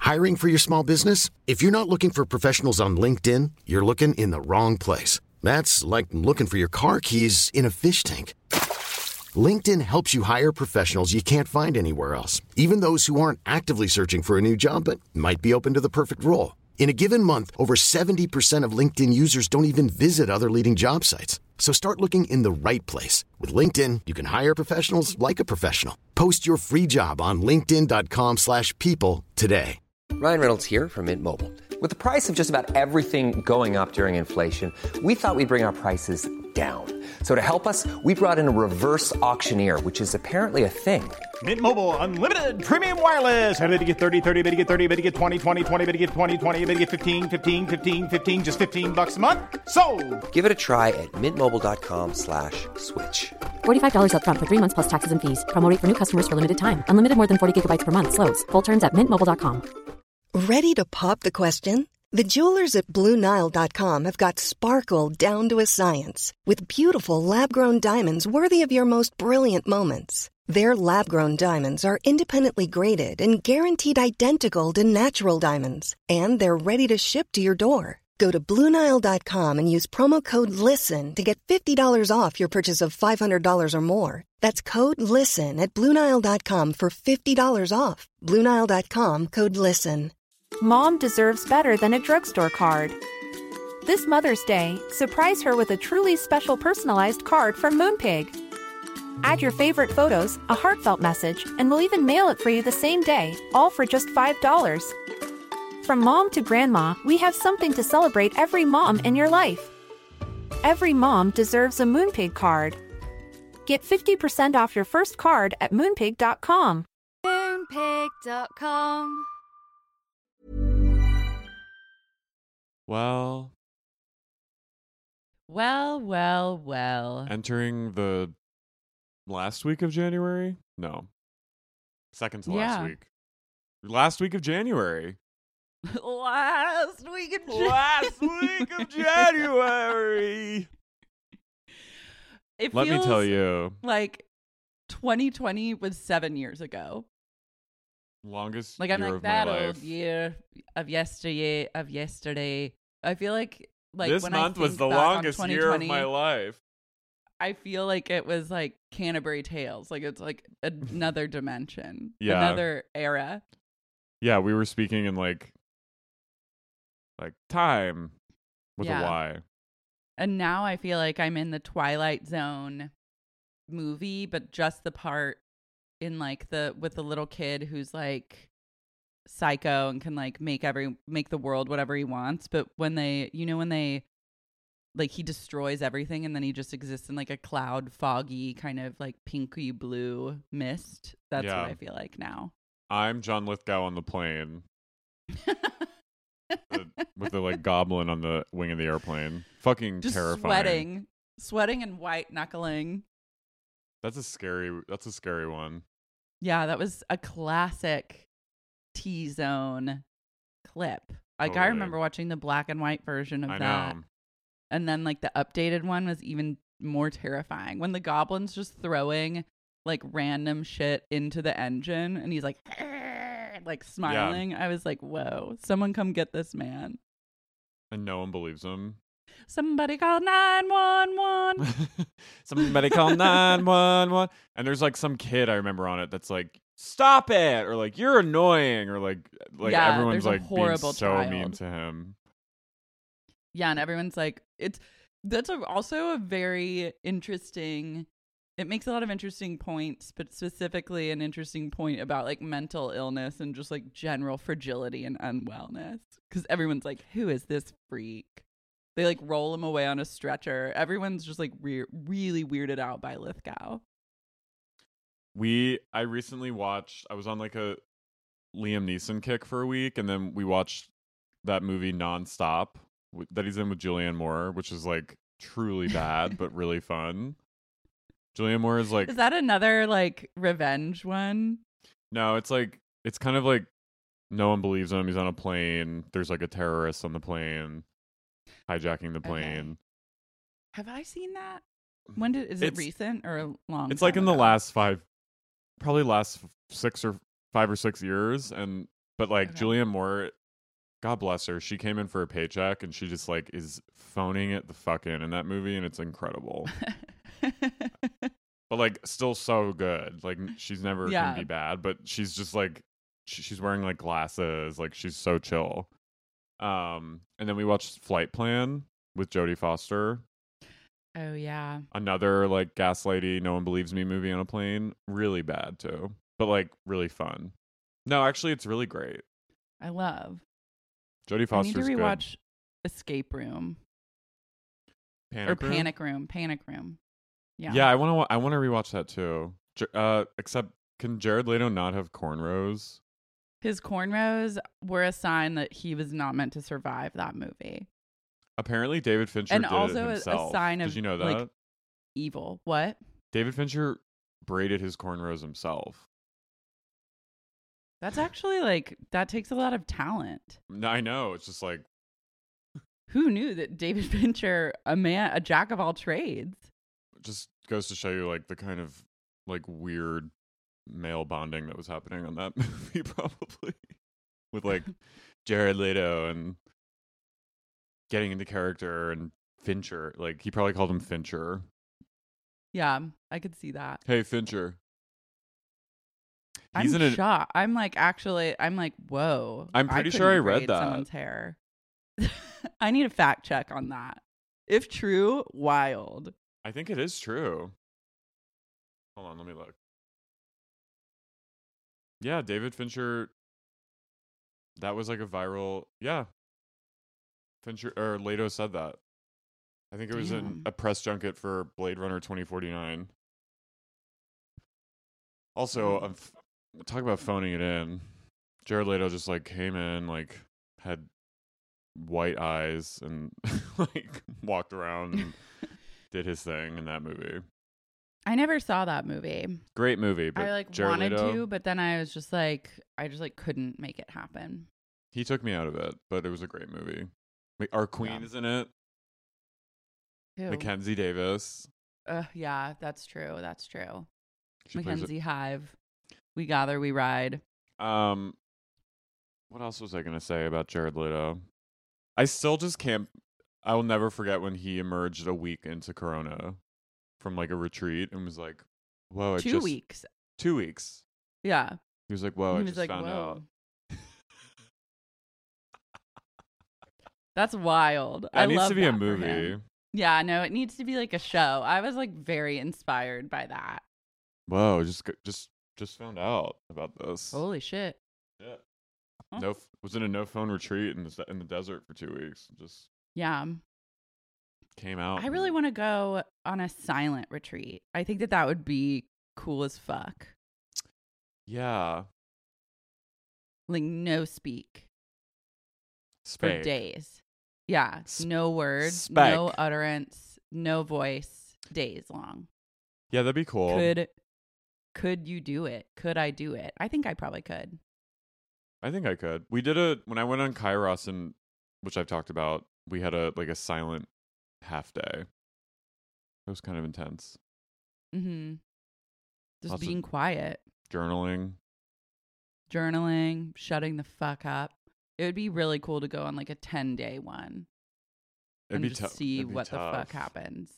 Hiring for your small business? If you're not looking for professionals on LinkedIn, you're looking in the wrong place. That's like looking for your car keys in a fish tank. LinkedIn helps you hire professionals you can't find anywhere else, even those who aren't actively searching for a new job but might be open to the perfect role. In a given month, over 70% of LinkedIn users don't even visit other leading job sites. So start looking in the right place. With LinkedIn, you can hire professionals like a professional. Post your free job on linkedin.com/people today. Ryan Reynolds here from Mint Mobile. With the price of just about everything going up during inflation, we thought we'd bring our prices down. So to help us, we brought in a reverse auctioneer, which is apparently a thing. Mint Mobile Unlimited Premium Wireless. How to get 30, 30, bit to get 30, bit to get 20, 20, 20, bit to get 20, 20, bit to get 15, 15, 15, 15, just $15 a month? Sold! Give it a try at mintmobile.com/switch. $45 up front for 3 months plus taxes and fees. Promo rate for new customers for limited time. Unlimited more than 40 gigabytes per month. Slows full terms at mintmobile.com. Ready to pop the question? The jewelers at BlueNile.com have got sparkle down to a science with beautiful lab-grown diamonds worthy of your most brilliant moments. Their lab-grown diamonds are independently graded and guaranteed identical to natural diamonds, and they're ready to ship to your door. Go to BlueNile.com and use promo code LISTEN to get $50 off your purchase of $500 or more. That's code LISTEN at BlueNile.com for $50 off. BlueNile.com, code LISTEN. Mom deserves better than a drugstore card. This Mother's Day, surprise her with a truly special personalized card from Moonpig. Add your favorite photos, a heartfelt message, and we'll even mail it for you the same day, all for just $5. From mom to grandma, we have something to celebrate every mom in your life. Every mom deserves a Moonpig card. Get 50% off your first card at Moonpig.com. Moonpig.com. Well. Entering the last week of January? No. Second to last week. Last week of January. Last week of January. It Let me feels tell you. like 2020 was 7 years ago. Longest Like year I'm like of my that life. old year of yesterday. I feel like This when month I was think the back on longest year of 2020, my life. I feel like it was like Canterbury Tales. Like it's like another dimension. Yeah. Another era. Yeah, we were speaking in like time with a Y. And now I feel like I'm in the Twilight Zone movie, but just the part in like with the little kid who's like psycho and can like make the world whatever he wants. But when they like he destroys everything and then he just exists in like a cloud, foggy kind of like pinky blue mist. That's what I feel like now. I'm John Lithgow on the plane. With the like goblin on the wing of the airplane. Fucking just terrifying. Sweating and white knuckling. That's a scary one. Yeah, that was a classic T-Zone clip. Like Totally. I remember watching the black and white version of I that. know. And then like the updated one was even more terrifying when the goblin's just throwing like random shit into the engine and he's like smiling. I was like, whoa, someone come get this man. And no one believes him. Somebody call 911. Somebody call 911. And there's like some kid I remember on it that's like, stop it, or like, you're annoying, or like yeah, everyone's there's a like horrible being so child. mean to him. Yeah, and everyone's like, also a very interesting. It makes a lot of interesting points, but specifically an interesting point about like mental illness and just like general fragility and unwellness. Because everyone's like, who is this freak? They like roll him away on a stretcher. Everyone's just like really weirded out by Lithgow. I recently watched, I was on like a Liam Neeson kick for a week, and then we watched that movie Nonstop that he's in with Julianne Moore, which is like truly bad, but really fun. Julianne Moore is like... Is that another like revenge one? No, it's kind of like no one believes him. He's on a plane. There's like a terrorist on the plane, hijacking the plane. Okay. Have I seen that? Is it recent or long? It's like in the last 5 or 6 years, and But like Okay. Julianne Moore, God bless her, she came in for a paycheck and she just like is phoning it the fuck in that movie, and it's incredible. But like still so good. Like she's never Yeah. gonna be bad, but she's just like she's wearing like glasses. Like she's so chill. And then we watched Flight Plan with Jodie Foster. Oh yeah. Another like gaslighty, no one believes me movie on a plane. Really bad too, but like really fun. No, actually, it's really great. I love. Jodie I Foster's need to good. rewatch Escape Room Panic Room? Panic Room. Panic Room. Yeah. Yeah, I want to rewatch that too. Except can Jared Leto not have cornrows? His cornrows were a sign that he was not meant to survive that movie. Apparently, David Fincher And did also it a himself. sign of, Did you know that? like, Evil. What? David Fincher braided his cornrows himself. That's actually like that takes a lot of talent. I know. It's just like Who knew that David Fincher, a jack of all trades? just goes to show you like the kind of like weird male bonding that was happening on that movie, probably with like Jared Leto and getting into character and Fincher. Like he probably called him Fincher. Yeah, I could see that. Hey, Fincher. I'm shocked. I'm like, whoa. I'm pretty sure I couldn't read braid that. someone's hair. I need a fact check on that. If true, wild. I think it is true. Hold on, let me look. Yeah, David Fincher. That was like a viral. Yeah. Fincher or Leto said that. I think it was in Damn. a press junket for Blade Runner 2049. Also, talk about phoning it in. Jared Leto just like came in, like had white eyes and like walked around and did his thing in that movie. I never saw that movie. Great movie, but I like Jared wanted Leto, to, but then I just couldn't make it happen. he took me out of it, but it was a great movie. Our queen Yeah. is in it. Ew. Mackenzie Davis. Yeah, that's true. That's true. She plays Mackenzie Hive. We gather, we ride. What else was I gonna say about Jared Leto? I still just can't. I will never forget when he emerged a week into Corona from like a retreat and was like, "Whoa, 2 weeks. 2 weeks." Yeah. He was like, "Whoa, He I was just like, found out." whoa. That's wild. That I needs love to be a that for movie. him. Yeah, no, it needs to be like a show. I was like very inspired by that. Whoa, just found out about this. Holy shit. Yeah. Huh? Was in a no phone retreat in the desert for 2 weeks. Just Yeah. came out. I really want to go on a silent retreat. I think that would be cool as fuck. Yeah. Like no speak Spake. for days. Yeah. No words, Spec. no utterance, no voice, days long. Yeah, that'd be cool. Could you do it? Could I do it? I think I probably could. I think I could. We did when I went on Kairos, and which I've talked about, we had a silent half day. It was kind of intense. Mm-hmm. Just Lots of being quiet, journaling. shutting the fuck up. It would be really cool to go on like a 10-day one It'd and be just tough. see what the fuck happens.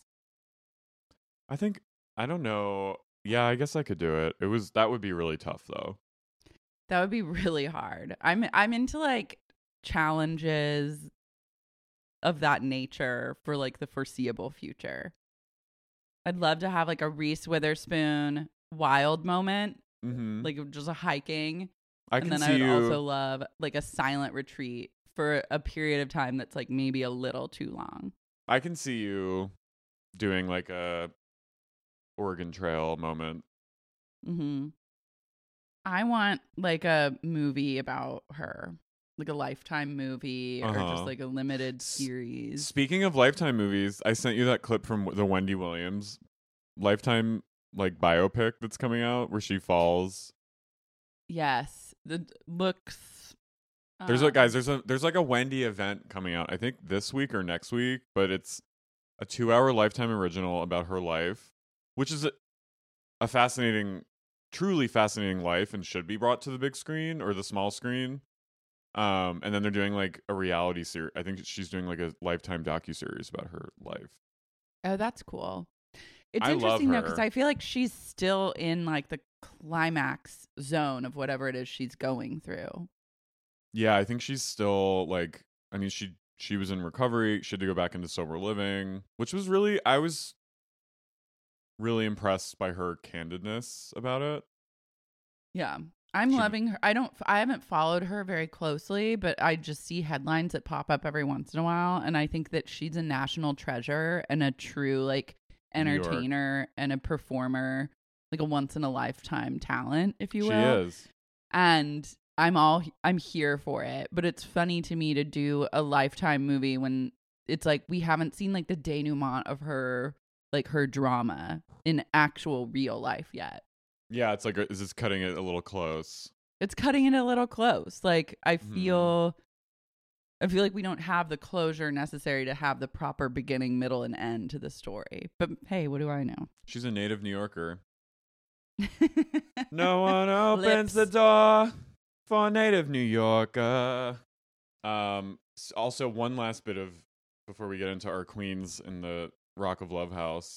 I don't know. Yeah, I guess I could do it. That would be really tough though. That would be really hard. I'm into like challenges of that nature for like the foreseeable future. I'd love to have like a Reese Witherspoon wild moment, Mm-hmm. like just a hiking. I And can then see I would you. also love like a silent retreat for a period of time that's like maybe a little too long. I can see you doing like a Oregon Trail moment. Mm-hmm. I want like a movie about her, like a Lifetime movie or just like a limited series. Speaking of Lifetime movies, I sent you that clip from the Wendy Williams Lifetime like biopic that's coming out where she falls. Yes, the looks. There's like a Wendy event coming out, I think this week or next week, but it's a 2-hour Lifetime original about her life, which is a fascinating, truly fascinating life and should be brought to the big screen or the small screen. And then they're doing like a reality series. I think she's doing like a Lifetime docuseries about her life. Oh, that's cool. It's I love interesting though, because her. I feel like she's still in like the climax zone of whatever it is she's going through. Yeah, I think she's still like, I mean, she was in recovery. She had to go back into sober living, which was really, I was really impressed by her candidness about it. Yeah. I'm She- loving her. I haven't followed her very closely, but I just see headlines that pop up every once in a while. And I think that she's a national treasure and a true like New York. entertainer and a performer, like a once in a lifetime talent, if you She will. is. And I'm here for it. But it's funny to me to do a Lifetime movie when it's like we haven't seen like the denouement of her, like her drama in actual real life yet. Yeah, it's like, is this cutting it a little close? It's cutting it a little close. Like I Mhm. feel like we don't have the closure necessary to have the proper beginning, middle, and end to the story. But hey, what do I know? She's a native New Yorker. No one opens the Lips. door for a native New Yorker. Also, one last bit of before we get into our queens in the Rock of Love house.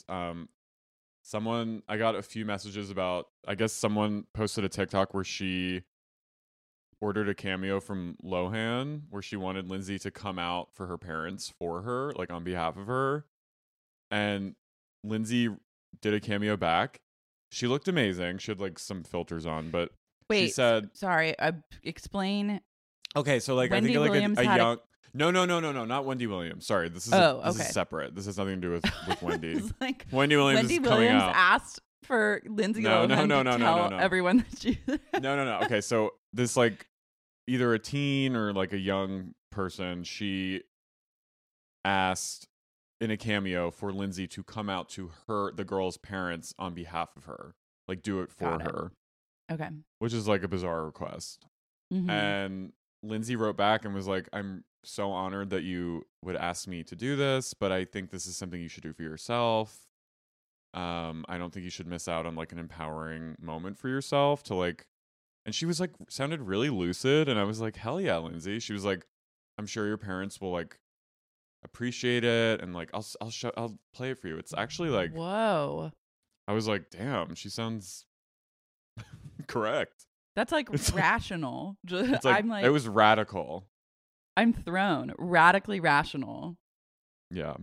I got a few messages about. I guess someone posted a TikTok where she ordered a cameo from Lohan, where she wanted Lindsay to come out for her parents for her, like on behalf of her, and Lindsay did a cameo back. She looked amazing. She had like some filters on, but Wait, she said, sorry. "Okay, Explain. so like Wendy I think like Williams a had a- young." No, not Wendy Williams. Sorry, this is Oh, this okay. is separate. This has nothing to do with Wendy. It's like Wendy Williams Wendy is coming Williams out. asked for Lindsay Lohan to tell everyone that she. No. Okay, so this like either a teen or like a young person, she asked in a cameo for Lindsay to come out to the girl's parents on behalf of her, like do it for Got it. her, Okay. which is like a bizarre request. Mhm. And Lindsay wrote back and was like, "I'm so honored that you would ask me to do this, but I think this is something you should do for yourself. I don't think you should miss out on like an empowering moment for yourself to like." And she was like, sounded really lucid, and I was like, "Hell yeah, Lindsay." She was like, "I'm sure your parents will like appreciate it, and like I'll play it for you." It's actually like, Whoa. I was like, "Damn, she sounds correct." That's like It's like- rational. It's like, I'm like, it was radical. I'm thrown. Radically rational. Yeah.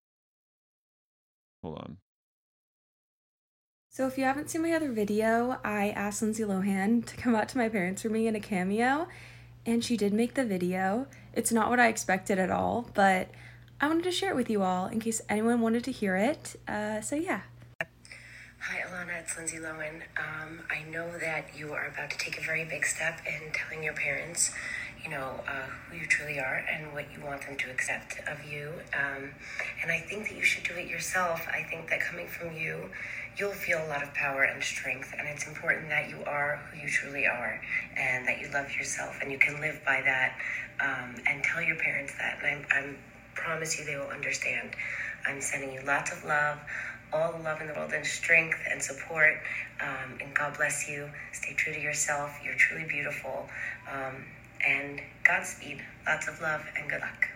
Hold on. So if you haven't seen my other video, I asked Lindsay Lohan to come out to my parents for me in a cameo, and she did make the video. It's not what I expected at all, but I wanted to share it with you all in case anyone wanted to hear it. So yeah. Hi, Alana. It's Lindsay Lohan. I know that you are about to take a very big step in telling your parents, who you truly are and what you want them to accept of you. And I think that you should do it yourself. I think that coming from you, you'll feel a lot of power and strength. And it's important that you are who you truly are and that you love yourself and you can live by that. And tell your parents that. And I promise you they will understand. I'm sending you lots of love. All the love in the world and strength and support. And God bless you. Stay true to yourself. You're truly beautiful. And Godspeed. Lots of love and good luck.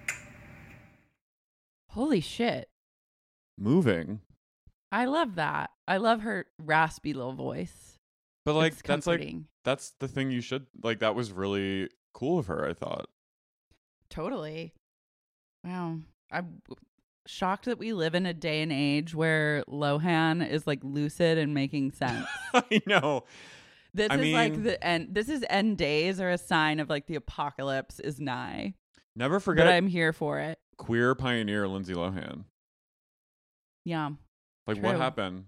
Holy shit. Moving. I love that. I love her raspy little voice. But like It's that's like comforting. that's the thing you should like. That was really cool of her, I thought. Totally. Wow. I'm shocked that we live in a day and age where Lohan is like lucid and making sense. I know. This I is like mean- the end. This is end days are a sign of like the apocalypse is nigh. Never But forget I'm here for it. queer pioneer Lindsay Lohan. Yeah. Like what True. happened?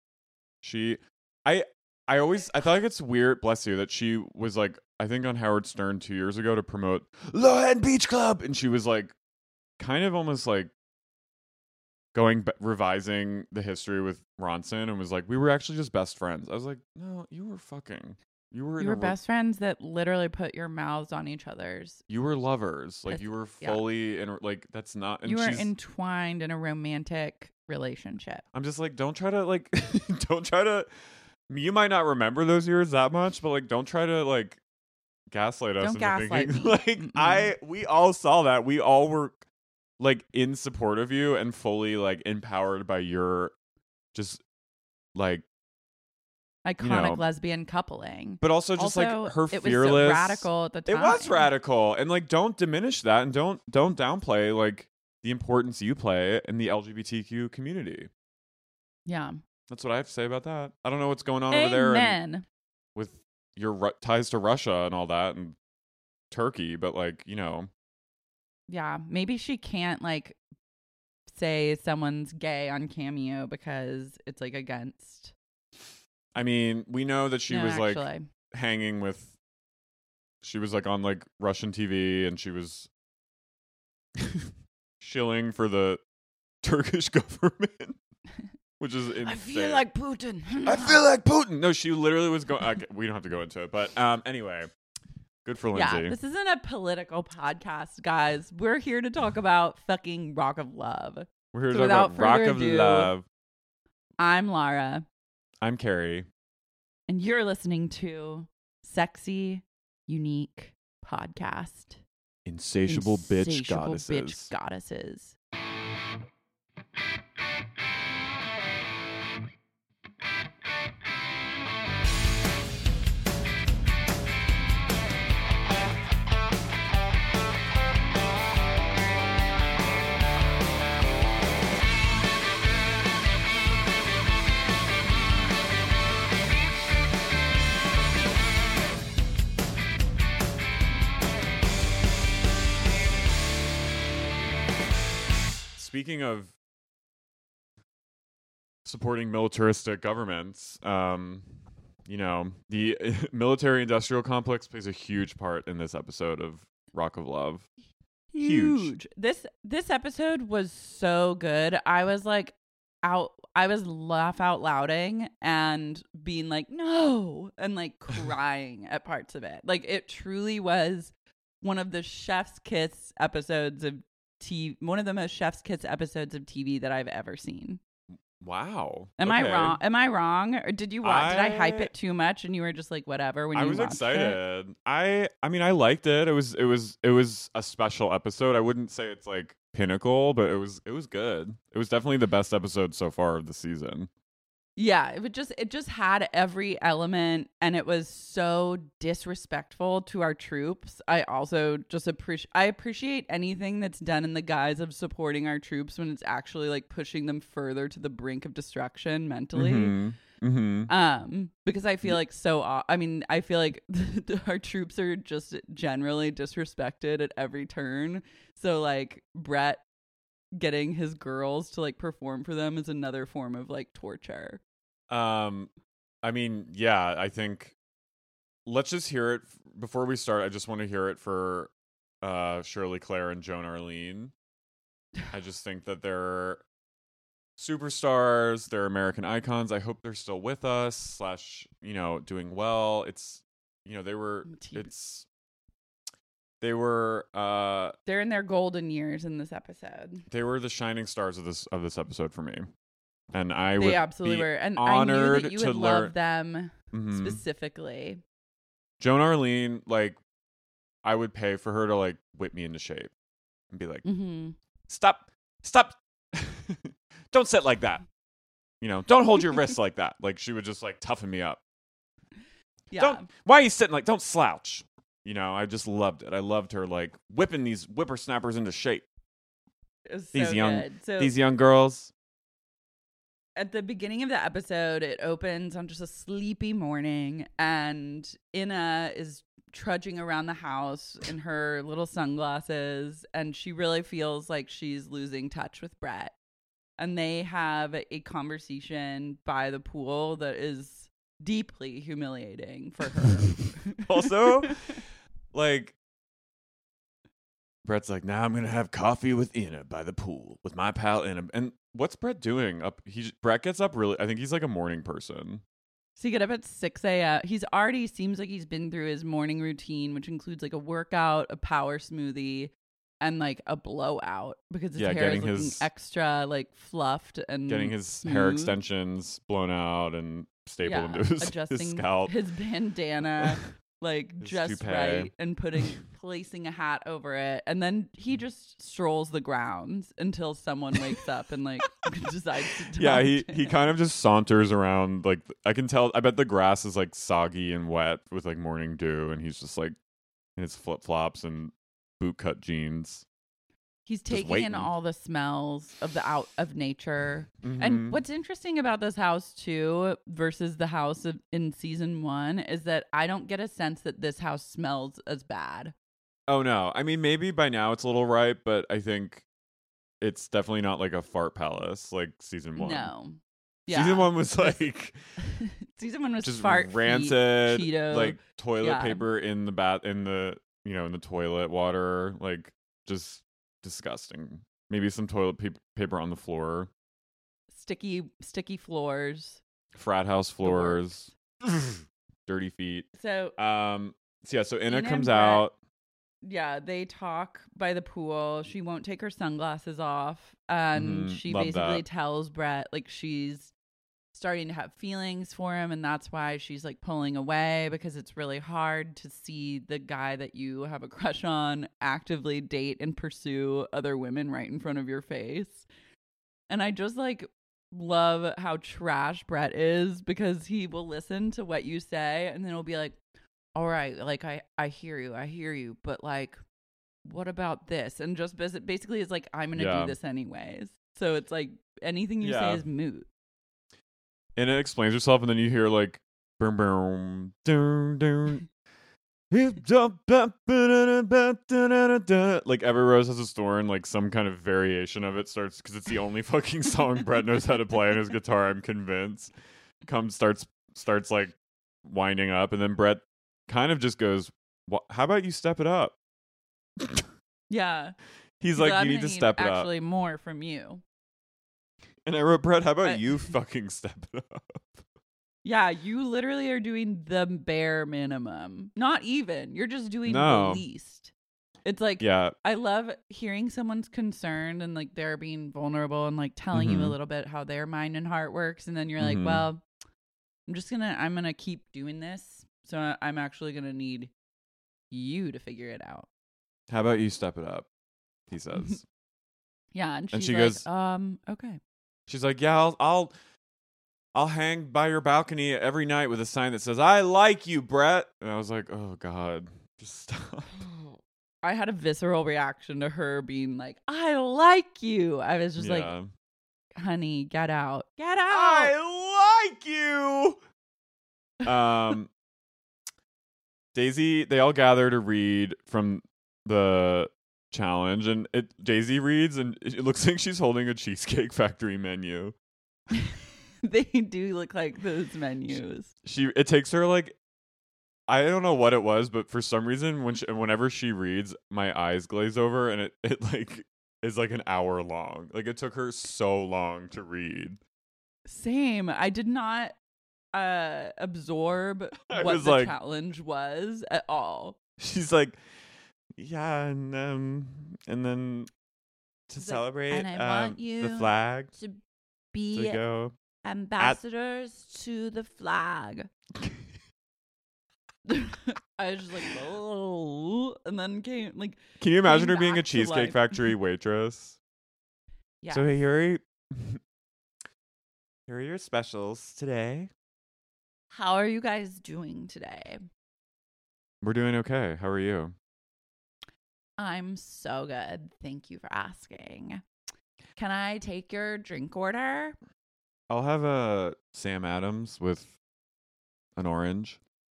I thought like it's weird, bless you, that she was like, I think on Howard Stern 2 years ago to promote Lohan Beach Club, and she was like kind of almost like revising the history with Ronson and was like, we were actually just best friends. I was like, no, you were fucking. You were in You were a best friends that literally put your mouths on each other's. You were lovers. Like That's- you were yeah. fully in like that's not. And You were she's, entwined in a romantic relationship. I'm just like, don't try to like, don't try to. You might not remember those years that much, but like, don't try to like gaslight us Don't into gaslight thinking me. like we all saw that. We all were like in support of you and fully like empowered by your just like Iconic lesbian coupling. but also just like her it fearless. was so radical at the time. It was radical, and like don't diminish that, and don't downplay like the importance you play in the LGBTQ community. Yeah, that's what I have to say about that. I don't know what's going on over there with your ties to Russia and all that and Turkey, but like yeah, maybe she can't like say someone's gay on Cameo because it's like against. I mean, we know that she was actually. like hanging with. She was like on like Russian TV, and she was shilling for the Turkish government, which is insane. I feel like Putin. I feel like Putin. No, she literally was going. We don't have to go into it, but anyway, good for Lindsay. Yeah, this isn't a political podcast, guys. We're here to talk about fucking Rock of Love. We're here to talk about Rock of Love. I'm Lara. I'm Carrie. And you're listening to Sexy, Unique Podcast. Insatiable bitch goddesses. Speaking of supporting militaristic governments, the military-industrial complex plays a huge part in this episode of Rock of Love. Huge. This episode was so good. I was like I was laugh out louding and being like, no, and like crying at parts of it. Like it truly was one of the Chef's Kiss episodes of TV, one of the most Chef's Kiss episodes of TV that I've ever seen. Wow. Am I wrong? Am I wrong? Or did you watch? Did I hype it too much and you were just like whatever when you watched it? I was excited. I mean I liked it. It was a special episode. I wouldn't say it's like pinnacle, but it was good. It was definitely the best episode so far of the season. Yeah, it just had every element, and it was so disrespectful to our troops. I also just appreciate anything that's done in the guise of supporting our troops when it's actually like pushing them further to the brink of destruction mentally. Because I feel like I feel like our troops are just generally disrespected at every turn. So like Brett getting his girls to like perform for them is another form of like torture. I mean, yeah, I think let's just hear it before we start. I just want to hear it for Shirley Claire and Joan Arlene. I just think that they're superstars, they're American icons. I hope they're still with us / doing well. They're in their golden years in this episode. They were the shining stars of this episode for me. And they absolutely were. And I knew that you would love them specifically. Joan Arlene, like, I would pay for her to like whip me into shape and be like, stop, don't sit like that. Don't hold your wrists like that. Like she would just like toughen me up. Yeah. Why are you sitting like? Don't slouch. I just loved it. I loved her like whipping these whippersnappers into shape. It was so these young girls. At the beginning of the episode, it opens on just a sleepy morning, and Inna is trudging around the house in her little sunglasses, and she really feels like she's losing touch with Brett. And they have a conversation by the pool that is deeply humiliating for her. Also, like, Brett's like, now I'm going to have coffee with Inna by the pool with my pal Inna. And what's Brett doing? Brett gets up really, I think he's like a morning person. So you get up at 6 a.m. He's already seems like he's been through his morning routine, which includes like a workout, a power smoothie, and like a blowout because his hair is looking extra like fluffed and getting his smooth. Hair extensions blown out and stapled into his scalp. His bandana. like His just toupee. right and placing a hat over it. And then he just strolls the grounds until someone wakes up and like decides to talk Yeah, to he him. kind of just saunters around. Like, I can tell. I bet the grass is like soggy and wet with like morning dew, and he's just like in his flip flops and bootcut jeans. He's just taking in waiting. all the smells of the out of nature. Mhm. And what's interesting about this house too versus the house in season 1 is that I don't get a sense that this house smells as bad. Oh no, I mean maybe by now it's a little ripe, but I think it's definitely not like a fart palace like season 1. No. Season 1 was like Season 1 was just fart feet, rancid, Cheeto. like toilet Yeah. paper in the in the toilet water, like just disgusting. Maybe some toilet paper on the floor. sticky floors. Frat house floors. Dirty feet. So So Inna Ina comes and Brett- out. yeah, they talk by the pool. She won't take her sunglasses off. And Mhm, she love basically that. tells Brett like she's starting to have feelings for him, and that's why she's like pulling away, because it's really hard to see the guy that you have a crush on actively date and pursue other women right in front of your face. And I just like love how trash Brett is, because he will listen to what you say and then he'll be like, all right, like I hear you, but like what about this? And just basically it's like, I'm gonna Yeah. do this anyways. So it's like anything you say Yeah. is moot. Inna explains herself, and then you hear like boom boom doom doom. Like Every Rose Has a Thorn, like some kind of variation of it starts, because it's the only fucking song Brett knows how to play on his guitar, I'm convinced. Starts like winding up, and then Brett kind of just goes, how about you step it up? Yeah. He's So like, I'm you need gonna to step it up. actually more from you. And I wrote, Brett, how about I- you fucking step it up? Yeah, you literally are doing the bare minimum. Not even. You're just doing No. the least. It's like, Yeah. I love hearing someone's concerned and like they're being vulnerable and like telling you a Mhm. little bit how their mind and heart works. And then you're like, Mhm. well, I'm going to keep doing this. So I'm actually going to need you to figure it out. How about you step it up? He says. Yeah. And And she's she like, goes- okay. She's like, yeah, I'll hang by your balcony every night with a sign that says, I like you, Brett. And I was like, oh, God, just stop. I had a visceral reaction to her being like, I like you. I was just like, Yeah. honey, get out. Get out. I like you. Daisy, they all gather to read from the challenge, and Daisy reads, and it looks like she's holding a Cheesecake Factory menu. They do look like those menus. It takes her like, I don't know what it was, but for some reason whenever she reads, my eyes glaze over, and it like is like an hour long. Like it took her so long to read. Same. I did not absorb I what was the like- challenge was at all. She's like, yeah, and then to She's like, celebrate "And I want you the flag To to be go. ambassadors to the flag. I was just like, oh, and then came like, Can you imagine came her being a back to Cheesecake life. Factory waitress? yeah. So here are your specials today. How are you guys doing today? We're doing okay. How are you? I'm so good. Thank you for asking. Can I take your drink order? I'll have a Sam Adams with an orange.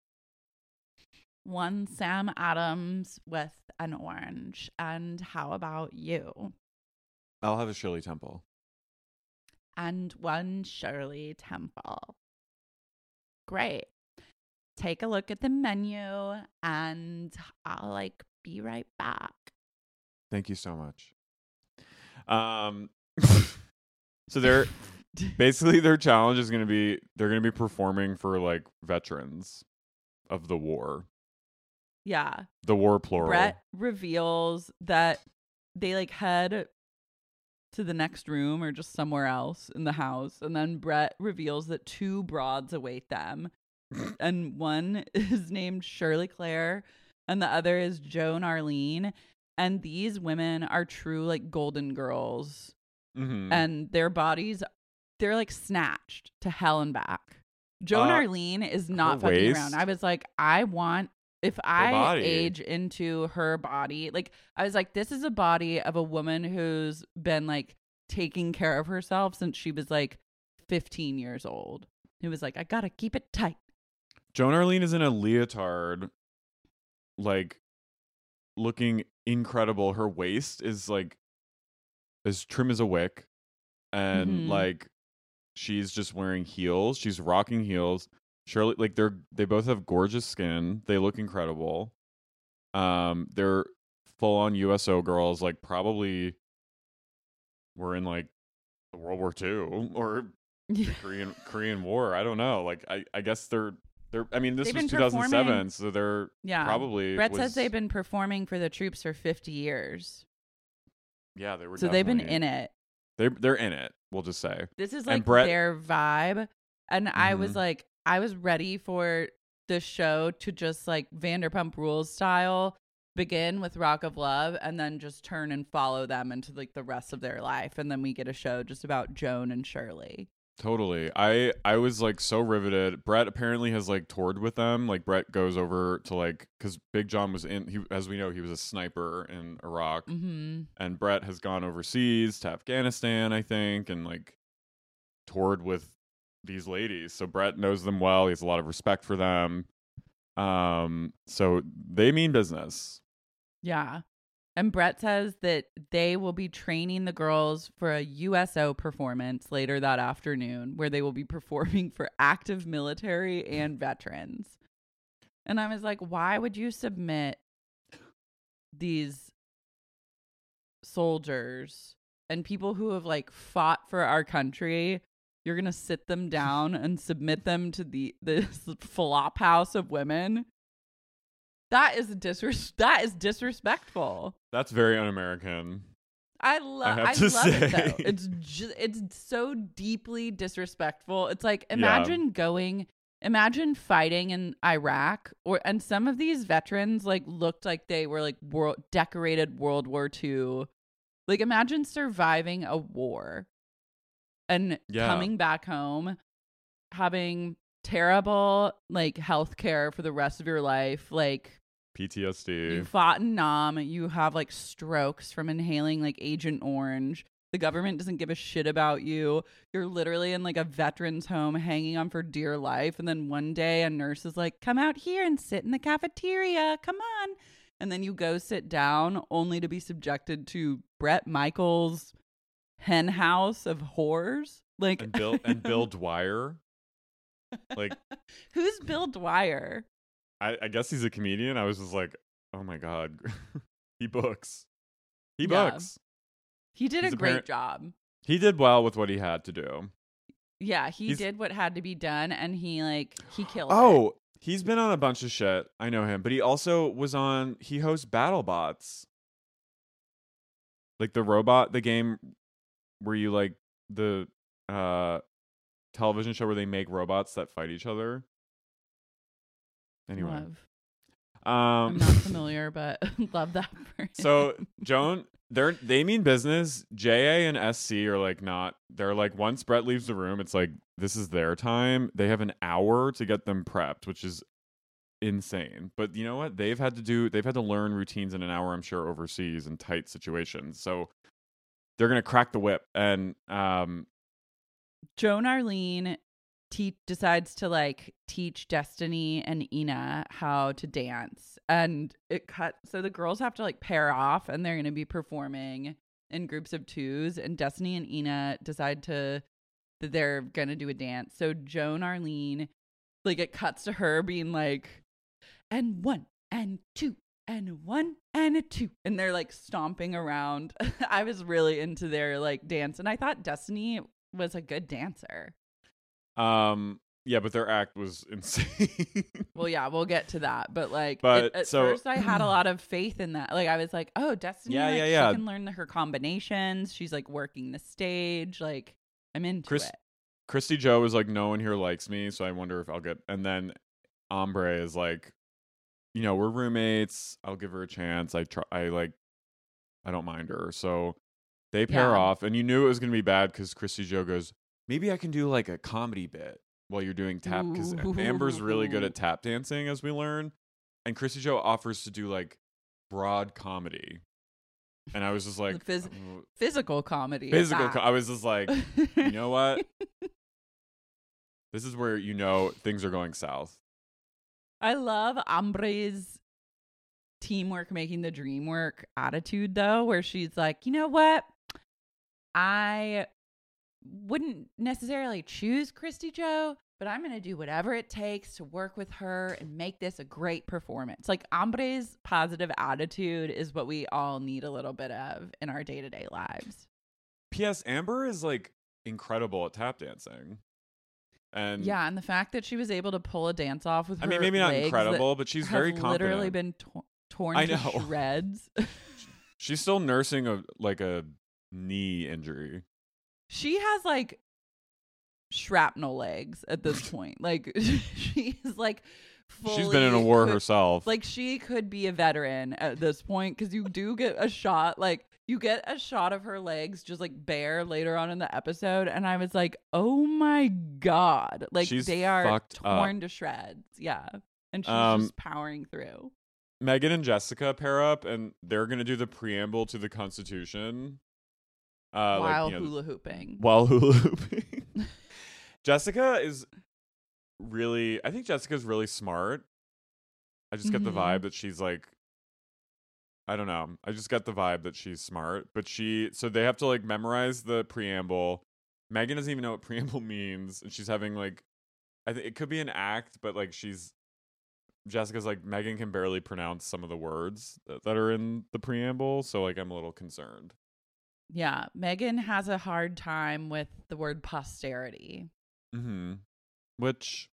One Sam Adams with an orange. And how about you? I'll have a Shirley Temple. And one Shirley Temple. Great. Take a look at the menu and I'll like be right back. Thank you so much. So they're basically their challenge is they're going to be performing for like veterans of the war. Yeah. The war plural. Brett reveals that they like head to the next room or just somewhere else in the house. And then Brett reveals that two broads await them. and one is named Shirley Claire, and the other is Joan Arlene. And these women are true like golden girls, and their bodies, they're like snatched to hell and back. Joan Arlene is not fucking around. I was like, I want, if I age into her body, like I was like, this is a body of a woman who's been like taking care of herself since she was like 15 years old. Who was like, I gotta keep it tight. Joan Arlene is in a leotard, like looking incredible. Her waist is like as trim as a wick, and like she's just wearing heels. She's rocking heels. Shirley, like they both have gorgeous skin. They look incredible. They're full on USO girls. Like probably were in like World War II or Korean War. I don't know. Like I guess they're. I mean, this was 2007, so they're probably. Brett says they've been performing for the troops for 50 years. Yeah, they were. So they've been in it. They're in it. We'll just say this is like their vibe, and I was like, I was ready for the show to just like Vanderpump Rules style begin with Rock of Love, and then just turn and follow them into like the rest of their life, and then we get a show just about Joan and Shirley. Totally. I was like so riveted. Brett apparently has like toured with them. Like Brett goes over to like, because Big John was as we know, he was a sniper in Iraq, and Brett has gone overseas to Afghanistan, I think, and like toured with these ladies. So Brett knows them well. He has a lot of respect for them. So they mean business. Yeah. And Brett says that they will be training the girls for a USO performance later that afternoon, where they will be performing for active military and veterans. And I was like, why would you submit these soldiers and people who have like fought for our country? You're going to sit them down and submit them to this flop house of women? That is disrespectful. That's very un-American. I love it though. It's so deeply disrespectful. It's like imagine fighting in Iraq, and some of these veterans like looked like they were like decorated World War II. Like imagine surviving a war and coming back home, having terrible like health care for the rest of your life, like PTSD. You fought in Nam. You have like strokes from inhaling like Agent Orange. The government doesn't give a shit about you. You're literally in like a veteran's home hanging on for dear life. And then one day a nurse is like, come out here and sit in the cafeteria. Come on. And then you go sit down only to be subjected to Bret Michaels' hen house of whores. Like and Bill Dwyer. Like who's Bill Dwyer? I guess he's a comedian. I was just like, oh my God. He books. He books. He did a great job. He did well with what he had to do. Yeah, he did what had to be done, and he killed it. Oh, he's been on a bunch of shit. I know him. But he also he hosts BattleBots. Like the game where you like the television show where they make robots that fight each other. Anyway, I'm not familiar, but love that for him. So Joan, they mean business. JA and SC are like not. They're like once Brett leaves the room, it's like this is their time. They have an hour to get them prepped, which is insane. But you know what? They've had to learn routines in an hour, I'm sure, overseas in tight situations. So they're gonna crack the whip. And Joan Arlene decides to like teach Destiny and Ina how to dance, and so the girls have to like pair off, and they're going to be performing in groups of twos, and Destiny and Ina decide that they're going to do a dance. So Joan Arlene, like it cuts to her being like, and 1 and 2 and 1 and a 2, and they're like stomping around. I was really into their like dance, and I thought Destiny was a good dancer. Yeah, but their act was insane. Well, yeah, we'll get to that. But like, at first I had a lot of faith in that. Like, I was like, oh, Destiny, she can learn her combinations. She's like working the stage. Like, I'm into it. Christy Joe was like, no one here likes me, so I wonder if I'll get. And then Ombre is like, we're roommates. I'll give her a chance. I don't mind her. So they pair off, and you knew it was going to be bad because Christy Jo goes, maybe I can do like a comedy bit while you're doing tap, because Amber's really good at tap dancing, as we learn. And Christy Jo offers to do like broad comedy. And I was just like, physical comedy. I was just like, you know what? This is where things are going south. I love Ombre's teamwork making the dream work attitude, though, where she's like, you know what? I wouldn't necessarily choose Christy Jo, but I'm going to do whatever it takes to work with her and make this a great performance. Like, Ombre's positive attitude is what we all need a little bit of in our day-to-day lives. P.S. Amber is like incredible at tap dancing. And yeah, and the fact that she was able to pull a dance off with her maybe not legs incredible, but she's very confident. Literally been torn to shreds. She's still nursing a knee injury. She has like shrapnel legs at this point. Like, she's like fully, she's been in a war herself. Like, she could be a veteran at this point, because you do get a shot. Like, you get a shot of her legs just like bare later on in the episode, and I was like, oh my God. Like, they are torn to shreds. Yeah. And she's just powering through. Megan and Jessica pair up, and they're going to do the preamble to the Constitution. While hula hooping. Jessica is really, I think Jessica's really smart. I just get the vibe that she's like, I don't know. I just got the vibe that she's smart. But so they have to like memorize the preamble. Megan doesn't even know what preamble means. And she's having like, I think it could be an act, but like Jessica's like, Megan can barely pronounce some of the words that are in the preamble. So like, I'm a little concerned. Yeah, Megan has a hard time with the word posterity. Mm-hmm. Which,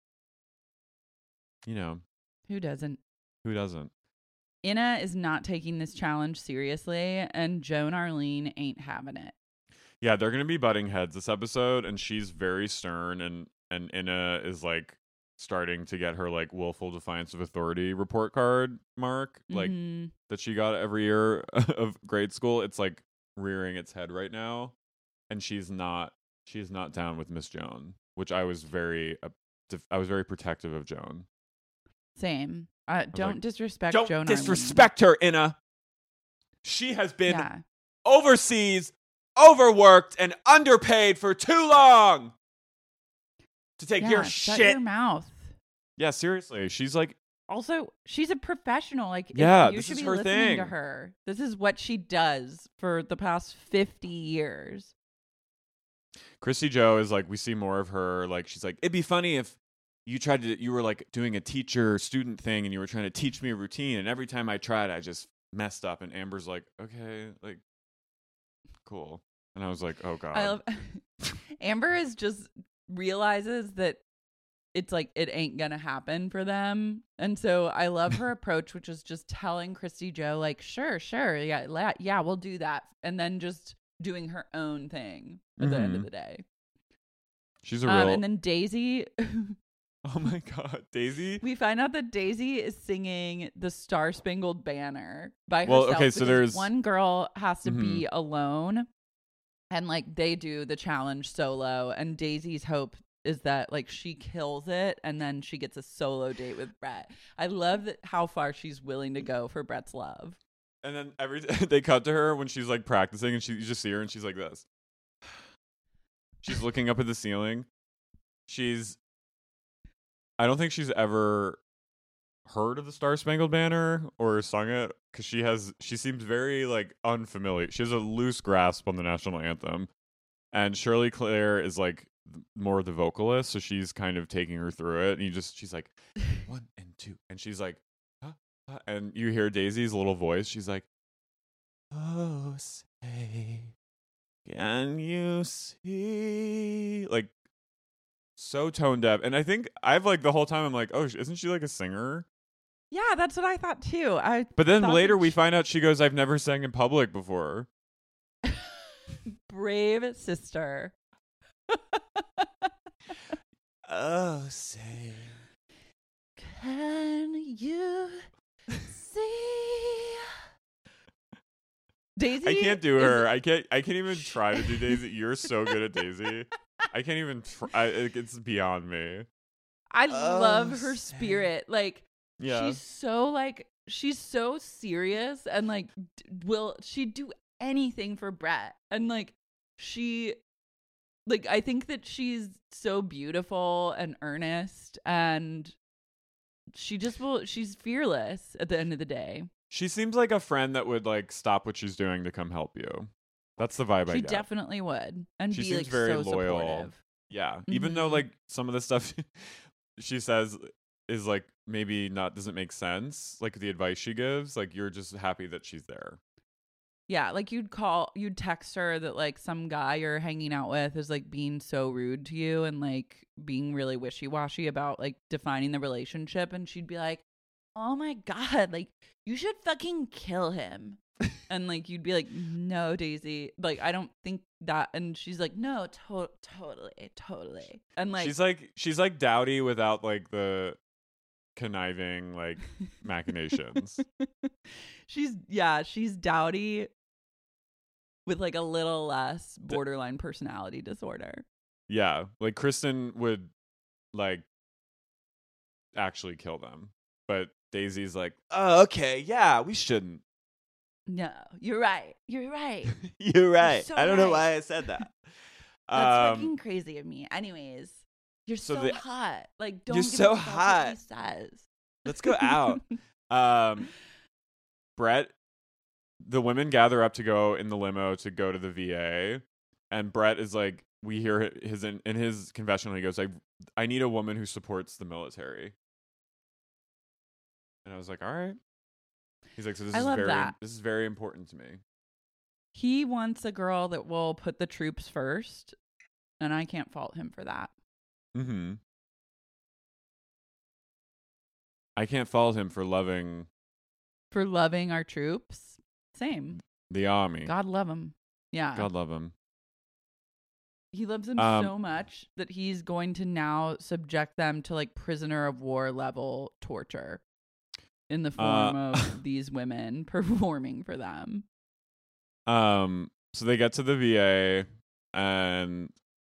who doesn't? Who doesn't? Inna is not taking this challenge seriously, and Joan Arlene ain't having it. Yeah, they're going to be butting heads this episode, and she's very stern, and Inna is like starting to get her like willful defiance of authority report card mark, like that she got every year of grade school. It's like rearing its head right now, and she's not down with Miss Joan, which I was very protective of Joan. Same. Don't disrespect Joan. Don't disrespect her, Inna. She has been overseas, overworked, and underpaid for too long to take your shit. Shut your mouth. Yeah, seriously. She's like, also, she's a professional. Like, yeah, you should be her listening thing. to her. This is what she does for the past 50 years. Christy Jo is like, we see more of her. Like, she's like, it'd be funny if you were like doing a teacher-student thing, and you were trying to teach me a routine, and every time I tried, I just messed up. And Amber's like, okay, like, cool. And I was like, oh God. I love Amber is just realizes that it's like it ain't gonna happen for them, and so I love her approach, which is just telling Christy Jo like, sure, yeah, we'll do that, and then just doing her own thing at the end of the day. She's a real. And then Daisy. Oh my God, Daisy. We find out that Daisy is singing the Star Spangled Banner by herself. Well, okay, so there's one girl has to be alone, and like they do the challenge solo, and Daisy's hope is that like she kills it, and then she gets a solo date with Brett. I love how far she's willing to go for Brett's love. And then they cut to her when she's like practicing, and you just see her, and she's like this. She's looking up at the ceiling. I don't think she's ever heard of the Star Spangled Banner or sung it, because she seems very like unfamiliar. She has a loose grasp on the national anthem, and Shirley Claire is like more the vocalist, so she's kind of taking her through it, and she's like 1 and 2, and she's like and you hear Daisy's little voice. She's like, oh, say, can you see? Like, so tone deaf. And I think I've like the whole time I'm like, oh, isn't she like a singer? Yeah, that's what I thought too. But then later we find out she goes, I've never sang in public before. Brave sister. Oh, say, Can you see? Daisy? I can't do her. I can't even try to do Daisy. You're so good at Daisy. I can't even try. It's beyond me. I love her spirit. Like, Yeah. she's so serious and like will she do anything for Brett? And like I think that she's so beautiful and earnest, and she's fearless at the end of the day. She seems like a friend that would like stop what she's doing to come help you. That's the vibe I She get. definitely would. And She be seems like very so loyal. supportive. Yeah. Even though Mhm. like some of the stuff she says is like maybe doesn't make sense, like the advice she gives, like you're just happy that she's there. Yeah, like you'd text her that like some guy you're hanging out with is like being so rude to you and like being really wishy-washy about like defining the relationship, and she'd be like, "Oh my God, like you should fucking kill him." And like you'd be like, "No, Daisy, like I don't think that." And she's like, "No, totally." And like she's like Dowdy without like the conniving like machinations. she's Dowdy with like a little less borderline personality disorder. Yeah, like Kristen would like actually kill them, but Daisy's like, "Oh, okay, yeah, we shouldn't." No, you're right. You're right. so I don't know right. why I said that. That's fucking crazy of me. Anyways, you're so hot. Like, don't You're give so a fuck what hot. he says. Let's go out. Brett, the women gather up to go in the limo to go to the VA, and Brett is like, we hear in his confessional, he goes like, "I need a woman who supports the military." And I was like, all right. He's like, so this is very important to me. He wants a girl that will put the troops first, and I can't fault him for that. Mm-hmm. I can't fault him for loving our troops. Same. the army. God love him. Yeah. God love him. He loves them so much that he's going to now subject them to like prisoner of war level torture in the form of these women performing for them. So they get to the VA and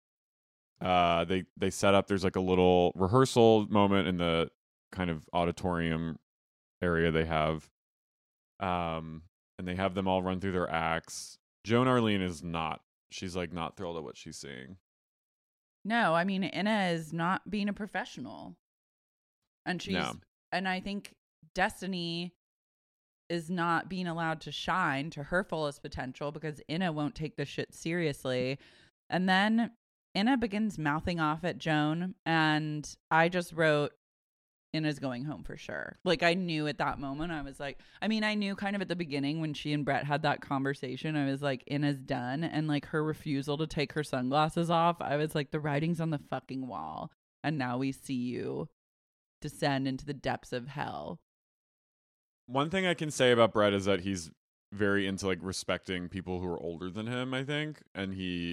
they set up, there's like a little rehearsal moment in the kind of auditorium area they have. And they have them all run through their acts. Joan Arlene is not. She's like not thrilled at what she's seeing. No, I mean, Inna is not being a professional. And and I think Destiny is not being allowed to shine to her fullest potential because Inna won't take this shit seriously. And then Inna begins mouthing off at Joan, and I just wrote, Inna's going home for sure. Like, I knew at that moment, I was like, I mean, I knew kind of at the beginning when she and Brett had that conversation, I was like, Inna's done. And like her refusal to take her sunglasses off, I was like, the writing's on the fucking wall. And now we see you descend into the depths of hell. One thing I can say about Brett is that he's very into like respecting people who are older than him, I think. And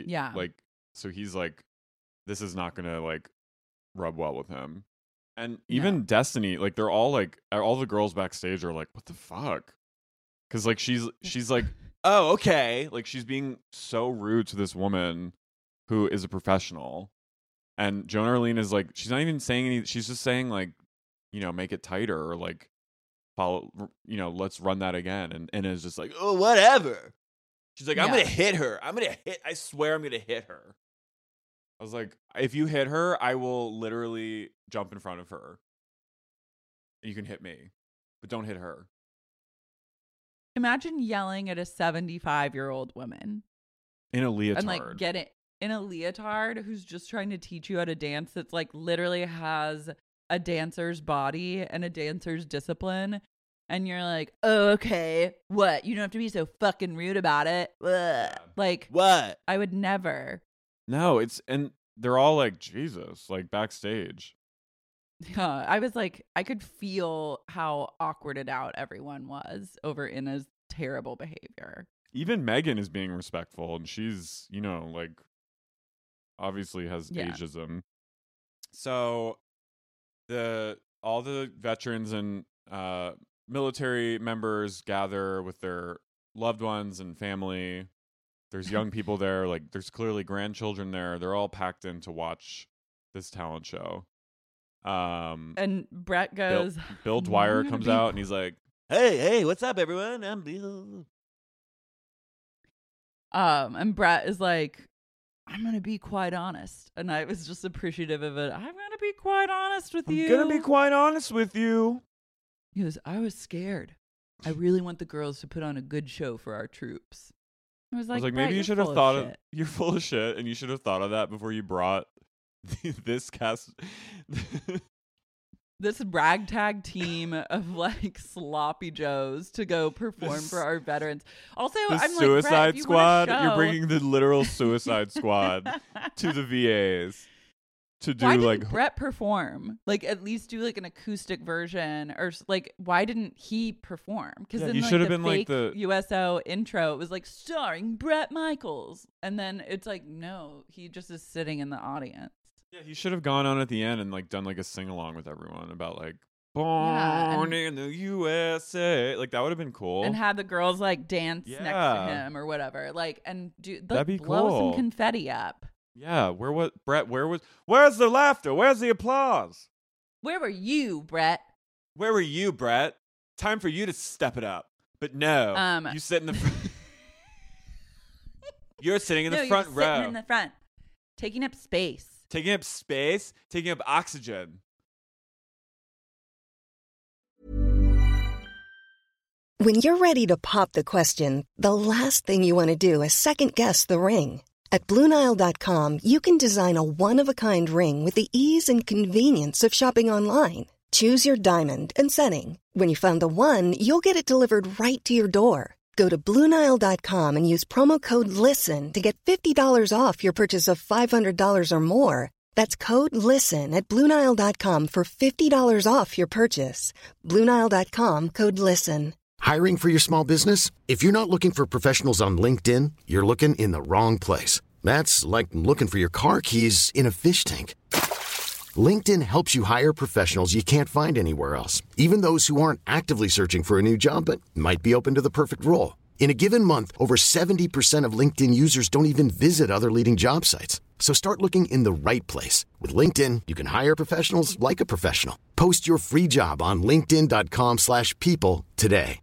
so he's like, this is not gonna like rub well with him. And even Destiny, like they're all like, all the girls backstage are like, what the fuck? Because like she's like, oh, okay. Like she's being so rude to this woman who is a professional. And Joan Arlene is like, she's not even saying anything. She's just saying like, make it tighter or like follow, let's run that again. And it's just like, oh, whatever. She's like, I'm going to hit her. I swear I'm going to hit her. I was like, if you hit her, I will literally jump in front of her. You can hit me, but don't hit her. Imagine yelling at a 75-year-old woman. In a leotard. And like get it in a leotard who's just trying to teach you how to dance that's like literally has a dancer's body and a dancer's discipline. And you're like, oh, okay, what? You don't have to be so fucking rude about it. Yeah. Like, what? I would never. No, and they're all like, Jesus, like backstage. Yeah, I was like, I could feel how awkwarded out everyone was over Inna's terrible behavior. Even Megan is being respectful, and she's, like, obviously has ageism. So all the veterans and military members gather with their loved ones and family. There's young people there. Like, there's clearly grandchildren there. They're all packed in to watch this talent show. And Brett goes, Bill Dwyer comes out and he's like, hey, what's up, everyone? I'm Bill. And Brett is like, I'm going to be quite honest. And I was just appreciative of it. I'm going to be quite honest with you. I'm going to be quite honest with you. He goes, I was scared. I really want the girls to put on a good show for our troops. I was like maybe you should have thought of, you're full of shit, and you should have thought of that before you brought this cast. This ragtag team of like sloppy joes to go perform for our veterans. Also, the I'm Suicide like, Brett, Squad. You're bringing the literal Suicide Squad to the VAs to do. Why like didn't Brett perform? Like, at least do like an acoustic version, or like, why didn't he perform? Because then you like, should have the been fake like the USO intro, it was like starring Brett Michaels, and then it's like, no, he just is sitting in the audience. Yeah, he should have gone on at the end and like done like a sing along with everyone about like born in the USA. Like, that would have been cool. And have the girls like dance next to him or whatever. Like, and that'd be blow cool. some confetti up. Yeah, where's the laughter? Where's the applause? Where were you, Brett? Where were you, Brett? Time for you to step it up. But no, you sit in the front. You're sitting in the front row. Sitting in the front, taking up space. Taking up space, taking up oxygen. When you're ready to pop the question, the last thing you want to do is second-guess the ring. At BlueNile.com, you can design a one-of-a-kind ring with the ease and convenience of shopping online. Choose your diamond and setting. When you find the one, you'll get it delivered right to your door. Go to BlueNile.com and use promo code LISTEN to get $50 off your purchase of $500 or more. That's code LISTEN at BlueNile.com for $50 off your purchase. BlueNile.com, code LISTEN. Hiring for your small business? If you're not looking for professionals on LinkedIn, you're looking in the wrong place. That's like looking for your car keys in a fish tank. LinkedIn helps you hire professionals you can't find anywhere else, even those who aren't actively searching for a new job but might be open to the perfect role. In a given month, over 70% of LinkedIn users don't even visit other leading job sites. So start looking in the right place. With LinkedIn, you can hire professionals like a professional. Post your free job on linkedin.com/people today.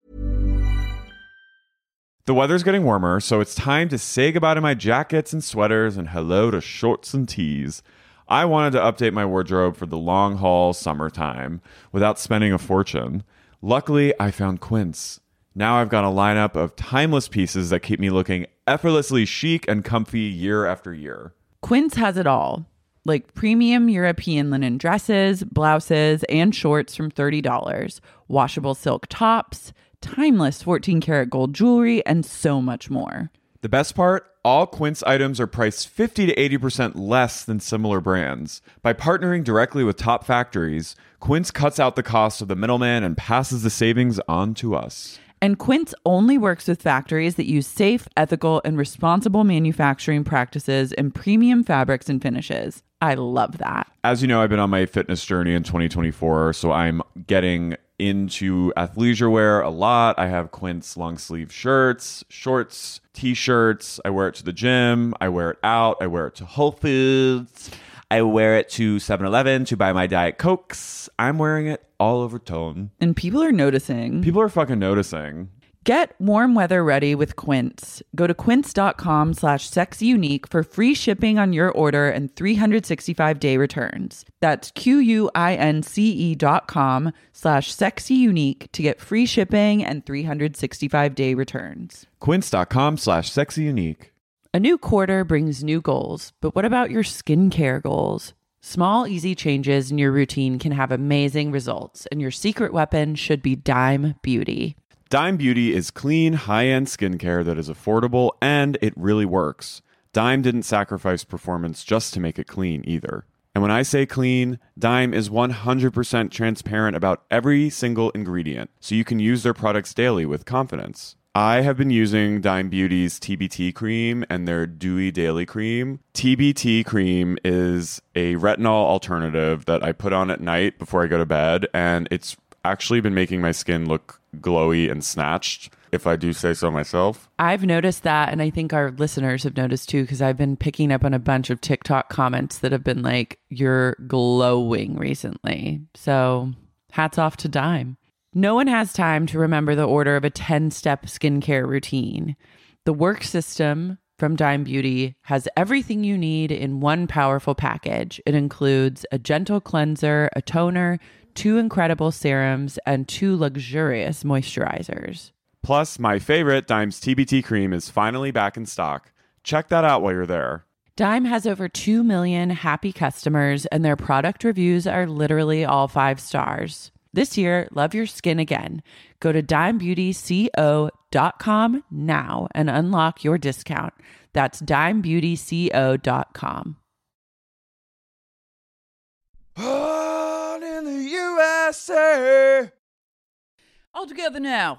The weather's getting warmer, so it's time to say goodbye to my jackets and sweaters and hello to shorts and tees. I wanted to update my wardrobe for the long haul summertime without spending a fortune. Luckily, I found Quince. Now I've got a lineup of timeless pieces that keep me looking effortlessly chic and comfy year after year. Quince has it all, like premium European linen dresses, blouses, and shorts from $30, washable silk tops, timeless 14-karat gold jewelry, and so much more. The best part? All Quince items are priced 50 to 80% less than similar brands. By partnering directly with top factories, Quince cuts out the cost of the middleman and passes the savings on to us. And Quince only works with factories that use safe, ethical, and responsible manufacturing practices and premium fabrics and finishes. I love that. As you know, I've been on my fitness journey in 2024, so I'm getting into athleisure wear a lot. I have Quince long sleeve shirts, shorts, t-shirts. I wear it to the gym. I wear it out. I wear it to Whole Foods. I wear it to 7-Eleven to buy my Diet Cokes. I'm wearing it all over Tone. And people are noticing. People are fucking noticing. Get warm weather ready with Quince. Go to quince.com/sexyunique for free shipping on your order and 365-day returns. That's QUINCE.com/sexyunique to get free shipping and 365-day returns. Quince.com/sexyunique. A new quarter brings new goals, but what about your skincare goals? Small, easy changes in your routine can have amazing results, and your secret weapon should be Dime Beauty. Dime Beauty is clean, high-end skincare that is affordable, and it really works. Dime didn't sacrifice performance just to make it clean either. And when I say clean, Dime is 100% transparent about every single ingredient, so you can use their products daily with confidence. I have been using Dime Beauty's TBT cream and their Dewy Daily Cream. TBT cream is a retinol alternative that I put on at night before I go to bed, and it's actually been making my skin look glowy and snatched, if I do say so myself. I've noticed that, and I think our listeners have noticed too, because I've been picking up on a bunch of TikTok comments that have been like, you're glowing recently. So hats off to Dime. No one has time to remember the order of a 10-step skincare routine. The work system from Dime Beauty has everything you need in one powerful package. It includes a gentle cleanser, a toner, 2 incredible serums, and 2 luxurious moisturizers. Plus, my favorite, Dime's TBT cream, is finally back in stock. Check that out while you're there. Dime has over 2 million happy customers, and their product reviews are literally all 5 stars. This year, love your skin again. Go to dimebeautyco.com now and unlock your discount. That's dimebeautyco.com. Born in the USA. All together now.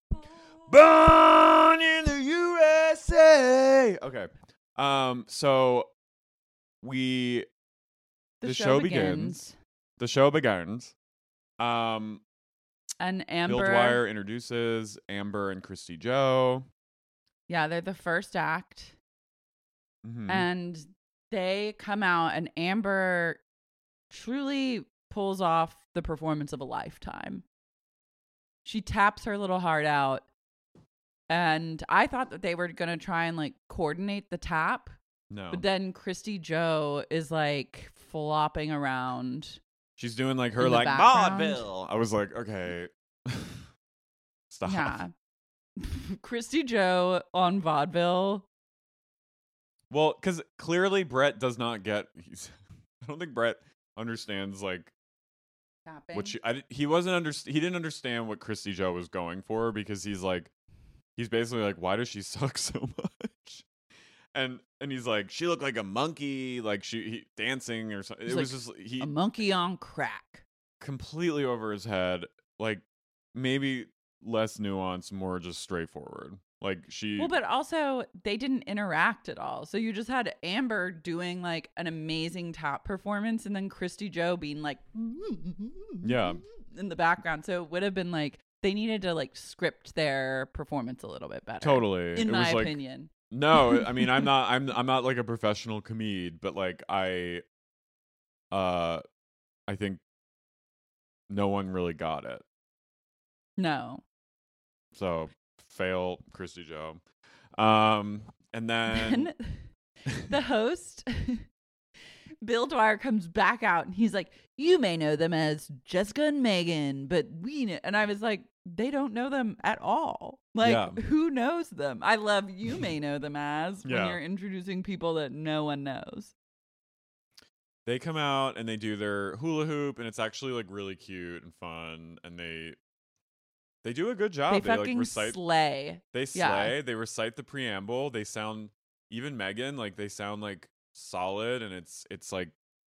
Born in the USA. Okay. So the show begins. The show begins. And Amber. Bill Dwyer introduces Amber and Christy Joe. Yeah, they're the first act. Mm-hmm. And they come out, and Amber truly pulls off the performance of a lifetime. She taps her little heart out. And I thought that they were going to try and like coordinate the tap. No. But then Christy Joe is like flopping around. She's doing like her like background. vaudeville. I was like, okay. Stop. Yeah. Christy Joe on vaudeville. Well, because clearly Brett does not get. I don't think Brett understands like Tapping. what he didn't understand what Christy Joe was going for, because he's basically like, why does she suck so much? And he's like, she looked like a monkey, like he dancing or something. It was just a monkey on crack. Completely over his head. Like maybe less nuance, more just straightforward. Like Well, but also they didn't interact at all. So you just had Amber doing like an amazing tap performance, and then Christy Joe being like, yeah, in the background. So it would have been like they needed to like script their performance a little bit better. Totally, in my opinion. No, I mean I'm not like a professional comedian, but like I think no one really got it. No. So fail Christy Joe. And then the host Bill Dwyer comes back out and he's like, you may know them as Jessica and Megan, but we know. And I was like, they don't know them at all. Like, who knows them? I love you may know them as when you're introducing people that no one knows. They come out and they do their hula hoop, and it's actually like really cute and fun, and they do a good job. They fucking slay. They slay. Yeah. They recite the preamble. They sound, even Megan, like they sound like solid, and it's like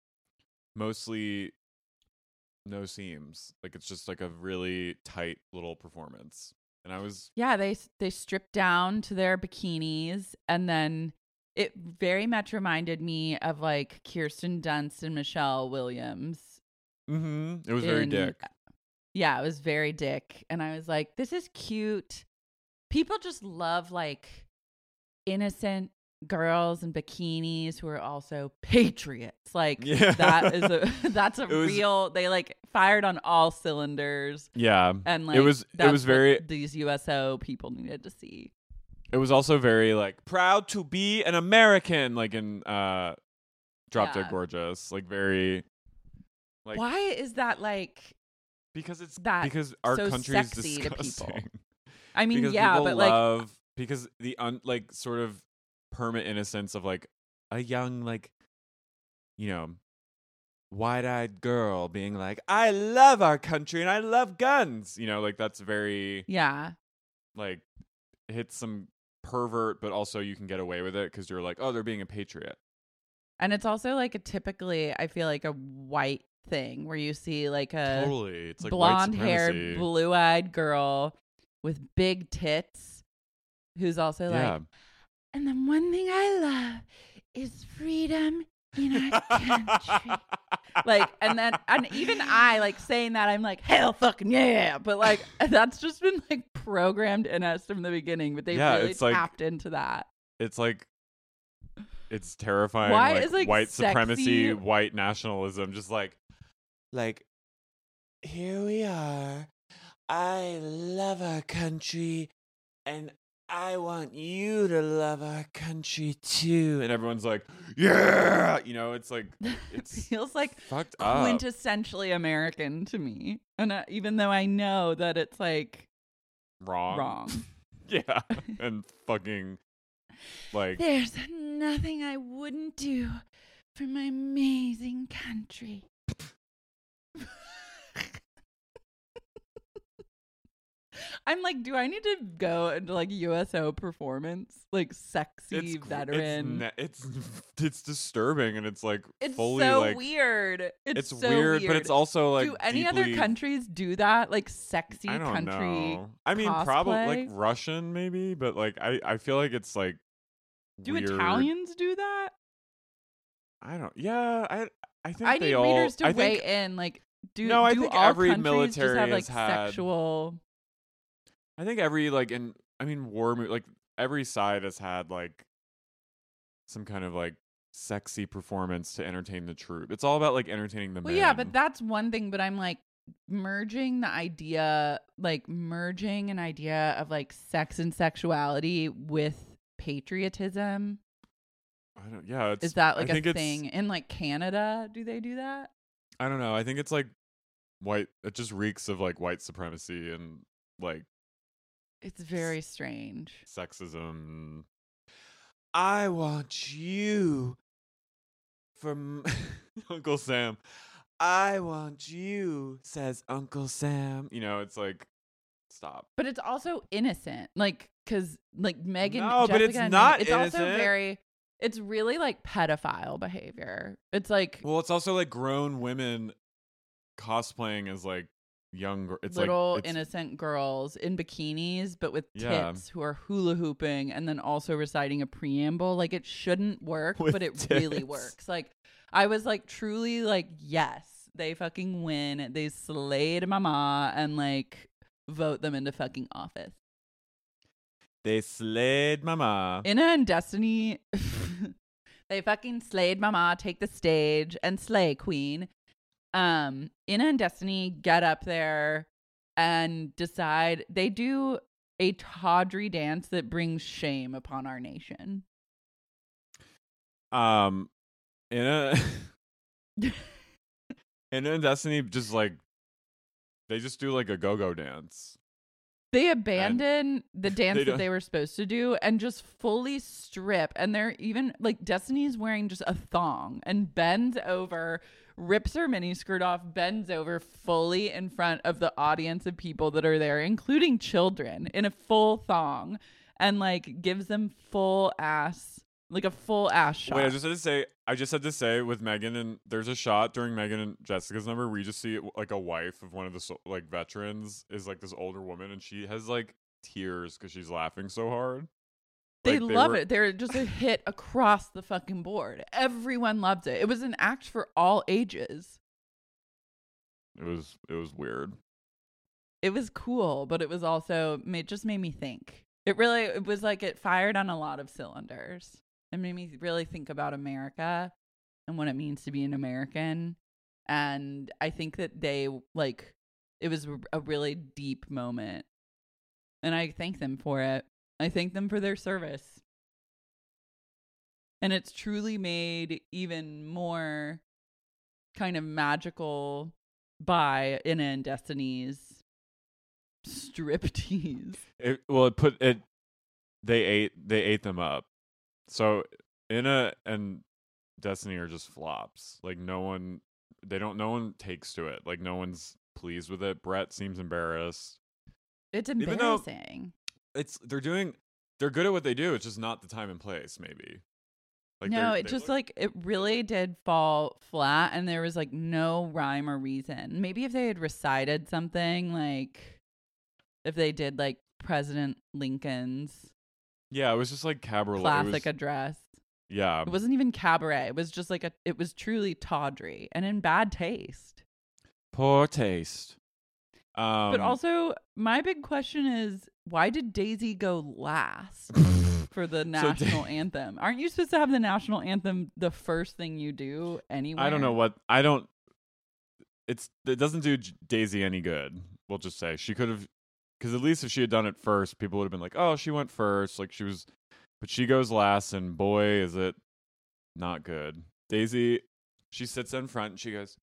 mostly no seams. Like it's just like a really tight little performance. And I was they stripped down to their bikinis, and then it very much reminded me of like Kirsten Dunst and Michelle Williams. Mm-hmm. It was very dick. Yeah, it was very dick. And I was like, this is cute. People just love like innocent girls in bikinis who are also patriots. Like that's a real, they like fired on all cylinders. Yeah. And like it was very, these USO people needed to see. It was also very like proud to be an American, like in Drop Dead Gorgeous. Like very like, why is that like, because our so country is sexy disgusting. To people. I mean, because but like because the like sort of permanent innocence of like a young, like, you know, wide-eyed girl being like, I love our country and I love guns. You know, like that's very like hits some pervert, but also you can get away with it because you're like, oh, they're being a patriot. And it's also like typically, I feel like a white thing where you see like a it's like blonde-haired, blue-eyed girl with big tits who's also like, and then one thing I love is freedom in our country. Like, and even I, like, saying that, I'm like, hell fucking yeah. But like, that's just been like programmed in us from the beginning. But they really tapped into that. It's like, it's terrifying. Why like, is like white sexy? supremacy, white nationalism, just like here we are. I love our country, and I want you to love our country too. And everyone's like, yeah, you know, it's like, it feels like fucked up. Quintessentially American to me. And even though I know that it's like wrong. Yeah. And fucking like, there's nothing I wouldn't do for my amazing country. I'm like, do I need to go into like USO performance, like sexy veteran? It's disturbing, and it's like it's fully so like weird. It's so weird, but it's also like. Do any other countries do that? Like sexy I don't country? know. I mean, cosplay? probably like Russian, maybe, but like I feel like it's like. Do weird. Italians do that? I don't. Yeah, I think I they need all. readers to I weigh think, in. Like, do no, I do think all every countries military just have like has had, sexual? I think every like war like every side has had like some kind of like sexy performance to entertain the troop. It's all about like entertaining the men. Well, yeah, but that's one thing. But I'm like merging an idea of like sex and sexuality with patriotism. I don't. Yeah, is that like a thing in like Canada? Do they do that? I don't know. I think it's like white. It just reeks of like white supremacy and like. It's very strange. Sexism. I want you from Uncle Sam. I want you, says Uncle Sam. You know, it's like, stop. But it's also innocent. Like, because like Megan. No, Jessica but it's and not Megan, it's innocent. also it's really like pedophile behavior. It's like. Well, it's also like grown women cosplaying as like young, it's little like, innocent girls in bikinis but with Yeah. tits who are hula hooping and then also reciting a preamble. Like, it shouldn't work, With but it tits. really works. Like, I was like truly like, yes, they fucking win. They slayed mama and like vote them into fucking office. They slayed mama. Inna and Destiny they fucking slayed mama, take the stage and slay queen. Inna and Destiny get up there and decide they do a tawdry dance that brings shame upon our nation. Inna and Destiny just like they just do like a go-go dance. They abandon the dance they that don't- they were supposed to do and just fully strip. And they're even like Destiny's wearing just a thong and bends over, rips her miniskirt off, bends over fully in front of the audience of people that are there, including children, in a full thong, and like gives them full ass shot. Wait, I just had to say with Megan, and there's a shot during Megan and Jessica's number where you just see like a wife of one of the like veterans is like this older woman, and she has like tears because she's laughing so hard. They Like, love it. They're just a hit across the fucking board. Everyone loved it. It was an act for all ages. It was weird. It was cool, but it was also it just made me think. It was like it fired on a lot of cylinders. It made me really think about America and what it means to be an American. And I think that they it was a really deep moment. And I thank them for it. I thank them for their service. And it's truly made even more kind of magical by Inna and Destiny's striptease. They ate them up. So Inna and Destiny are just flops. Like no one takes to it. Like no one's pleased with it. Brett seems embarrassed. It's Even though embarrassing. they're good at what they do. It's just not the time and place, maybe. Like no, it really did fall flat, and there was like no rhyme or reason. Maybe if they had recited something, like if they did like President Lincoln's Yeah, it was just like cabaret. classic address. Yeah. It wasn't even cabaret. It was just like it was truly tawdry and in bad taste. Poor taste. But also, my big question is, why did Daisy go last for the national anthem? Aren't you supposed to have the national anthem the first thing you do anyway? I don't know it doesn't do Daisy any good. We'll just say she could have, because at least if she had done it first, people would have been like, oh, she went first. Like but she goes last, and boy, is it not good. Daisy, she sits in front and she goes,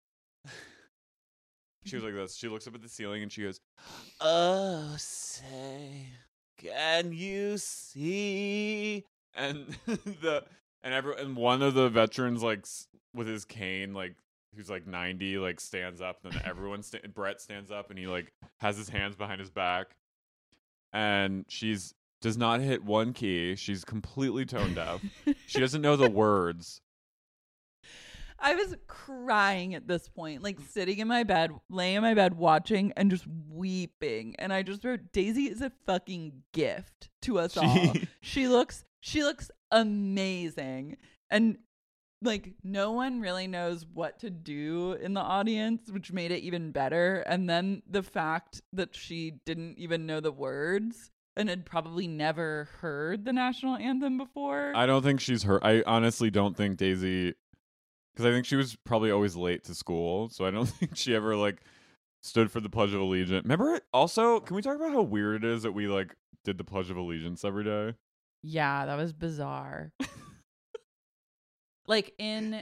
she was like this. She looks up at the ceiling and she goes, oh, say, can you see? And and one of the veterans, like with his cane, like who's like 90, like stands up. Then Brett stands up and he like has his hands behind his back, and she's does not hit one key. She's completely tone deaf. She doesn't know the words. I was crying at this point, like sitting in my bed, laying in my bed, watching and just weeping. And I just wrote, Daisy is a fucking gift to us all. She looks amazing. And like no one really knows what to do in the audience, which made it even better. And then the fact that she didn't even know the words and had probably never heard the national anthem before. I don't think she's heard. I honestly don't think Daisy, because I think she was probably always late to school. So I don't think she ever like stood for the Pledge of Allegiance. Remember it? Also, can we talk about how weird it is that we like did the Pledge of Allegiance every day? Yeah, that was bizarre. Like I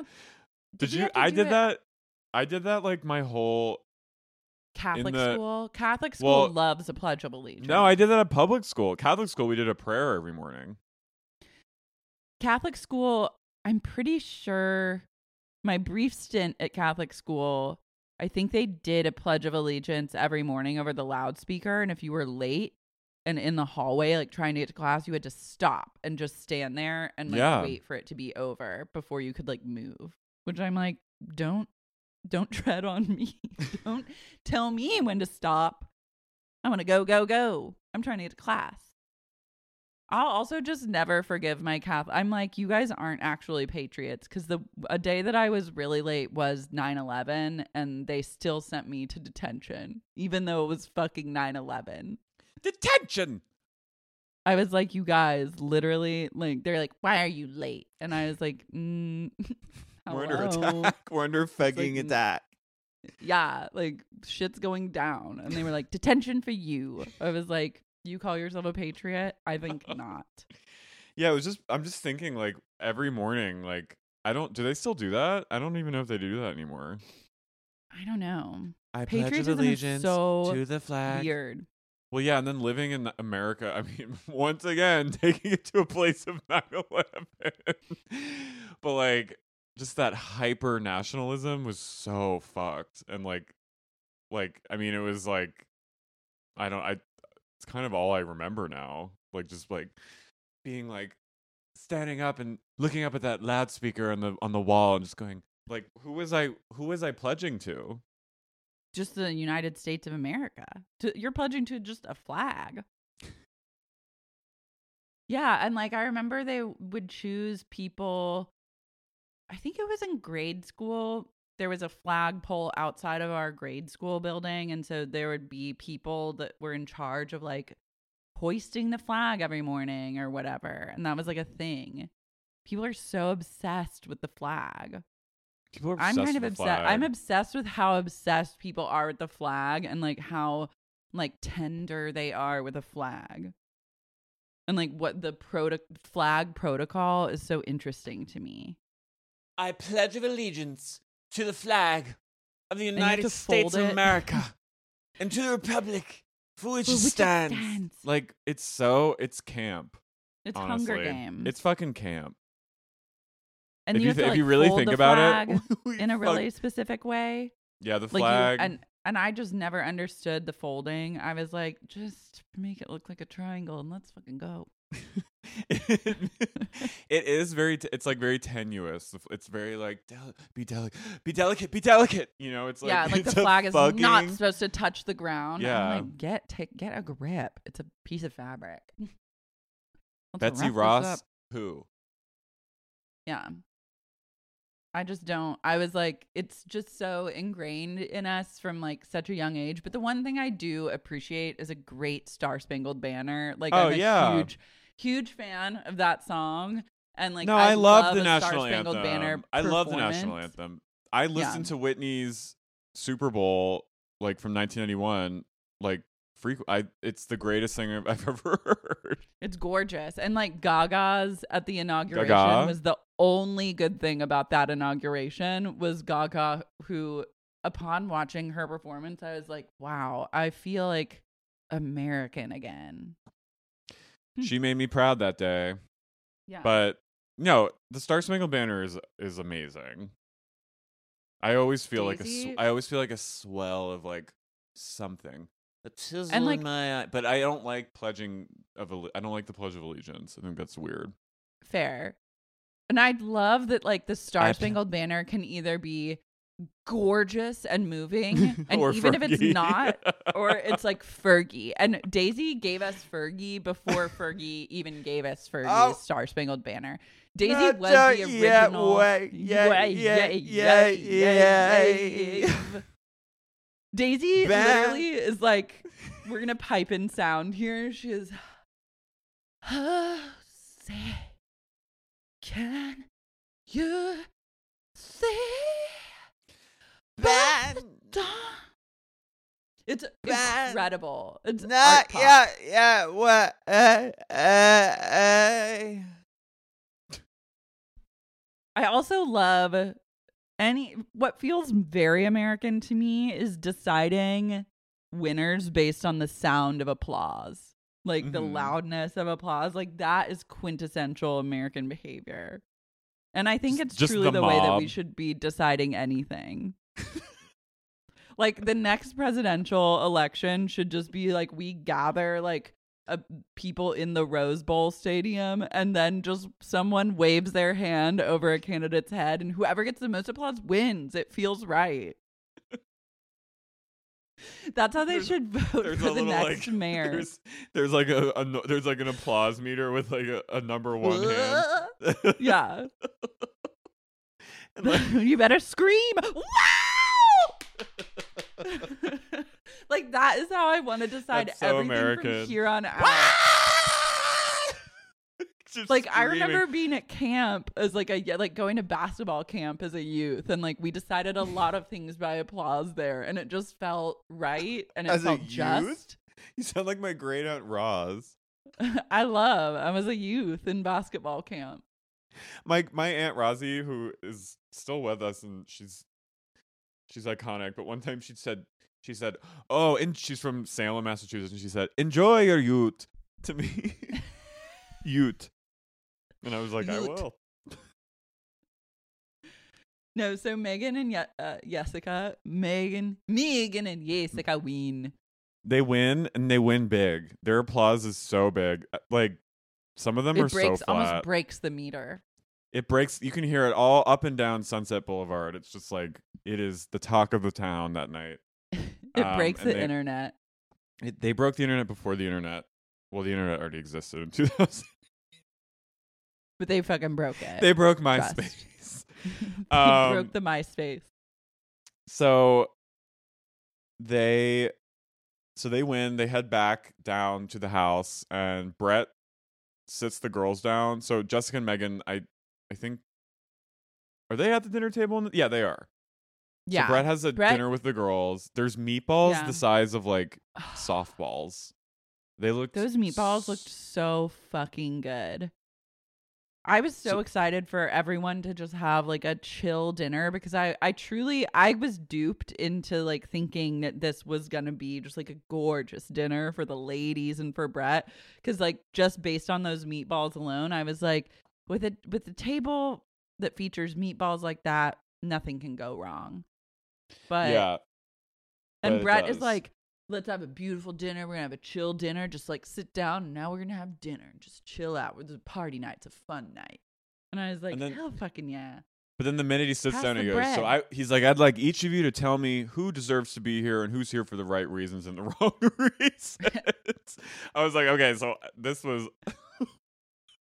did that like my whole Catholic school. Catholic school loves a Pledge of Allegiance. No, I did that at public school. Catholic school, we did a prayer every morning. Catholic school, I'm pretty sure my brief stint at Catholic school, I think they did a Pledge of Allegiance every morning over the loudspeaker. And if you were late and in the hallway, like trying to get to class, you had to stop and just stand there and like wait for it to be over before you could like move. Which I'm like, don't tread on me. Don't tell me when to stop. I want to go. I'm trying to get to class. I'll also just never forgive my Catholic. I'm like, you guys aren't actually patriots, because a day that I was really late was 9/11, and they still sent me to detention, even though it was fucking 9/11. Detention! I was like, you guys, literally, like, they're like, why are you late? And I was like, we're under attack. We're under fucking attack. Yeah, like shit's going down. And they were like, detention for you. I was like, you call yourself a patriot? I think not. Yeah, I'm just thinking like every morning, like do they still do that? I don't even know if they do that anymore. I don't know. I pledge allegiance to the flag. Weird. Well, yeah, and then living in America, I mean, once again, taking it to a place of 9/11. But like, just that hyper nationalism was so fucked, and like, I mean, it was like, it's kind of all I remember now. Like, just like being like standing up and looking up at that loudspeaker on the wall and just going like, who was I pledging to? Just the United States of America. You're pledging to just a flag. Yeah, and like I remember they would choose people. I think it was in grade school. There was a flagpole outside of our grade school building, and so there would be people that were in charge of like hoisting the flag every morning or whatever, and that was like a thing. People are so obsessed with the flag. I'm kind of obsessed. I'm obsessed with how obsessed people are with the flag, and like how like tender they are with a flag, and like what the flag protocol is so interesting to me. I pledge of allegiance to the flag of the United States of America and to the republic for which it stands. Like it's camp. It's honestly. Hunger Games. It's fucking camp. And if you really think about it in a really specific way. Yeah, the flag. And I just never understood the folding. I was like, just make it look like a triangle and let's fucking go. It is it's like very tenuous. It's very like be delicate. You know, it's like, yeah, like the flag is not supposed to touch the ground. Yeah, I'm like, get a grip. It's a piece of fabric. Let's Betsy wrap this Ross, up. who? Yeah. I just don't. I was like, it's just so ingrained in us from like such a young age. But the one thing I do appreciate is a great Star Spangled Banner. Like, I'm a huge fan of that song. And like, No, I love the a national Star Spangled anthem. Banner I love the performance. national anthem. I listened to Whitney's Super Bowl like from 1991 like it's the greatest thing I've ever heard. It's gorgeous. And like Gaga's at the inauguration Gaga? was the only good thing about that inauguration was Gaga, who upon watching her performance, I was like, wow, I feel like American again. She made me proud that day. Yeah. But no, the Star Spangled Banner is amazing. I always feel Daisy? I always feel like a swell of like something. A chisel And, like- in my eye. But I don't like I don't like the Pledge of Allegiance. I think that's weird. Fair. And I'd love that like the Star I- Spangled Banner can either be gorgeous and moving, and Or even if it's Fergie. not, or it's like Fergie. And Daisy gave us Fergie before Fergie even gave us Fergie's Star Spangled Banner. Daisy was the original. Daisy literally is like, we're gonna pipe in sound here. She is, oh, say, can you see? It's incredible. It's art pop. What? I also love what feels very American to me is deciding winners based on the sound of applause. Like the loudness of applause. Like that is quintessential American behavior. And I think it's Just truly the the way that mob. we should be deciding anything. Like the next presidential election should just be like we gather like people in the Rose Bowl stadium and then just someone waves their hand over a candidate's head and whoever gets the most applause wins. It feels right. That's how they should vote for the next mayor. There's like there's like an applause meter with like a number one hand. Yeah. And, like, You better scream. Wow! Like that is how I want to decide That's so everything American. from here on out. just Like I screaming. remember being at camp as like going to basketball camp as a youth, and like we decided a lot of things by applause there, and it just felt right and it As a felt youth? just. You sound like my great aunt Roz. I was a youth in basketball camp. My aunt Rosie, who is still with us, and she's iconic. But one time she said, "Oh," and she's from Salem, Massachusetts, and she said, "Enjoy your youth," to me, youth, and I was like, "I will." No, so Megan and Jessica win. They win, and they win big. Their applause is so big. Like some of them are so flat. Almost breaks the meter. It breaks. You can hear it all up and down Sunset Boulevard. It's just like it is the talk of the town that night. It breaks the internet. They broke the internet before the internet. Well, the internet already existed in 2000. But they fucking broke it. They broke Trust. MySpace. They broke the MySpace. So they win. They head back down to the house, and Brett sits the girls down. So Jessica and Megan, I think, are they at the dinner table? Yeah, they are. Yeah. So Brett has dinner with the girls. There's meatballs the size of like softballs. Those meatballs looked so fucking good. I was so excited for everyone to just have like a chill dinner because I was duped into like thinking that this was going to be just like a gorgeous dinner for the ladies and for Brett. Cause like just based on those meatballs alone, I was like with the table that features meatballs like that, nothing can go wrong. But yeah. And But it Brett is does. like, let's have a beautiful dinner. We're going to have a chill dinner. Just like sit down and now we're going to have dinner. Just chill out. It's a party night. It's a fun night. And I was like, And then- hell fucking yeah. But then the minute he sits Pass down, he the goes, bread. he's like, I'd like each of you to tell me who deserves to be here and who's here for the right reasons and the wrong reasons. I was like, okay, so this was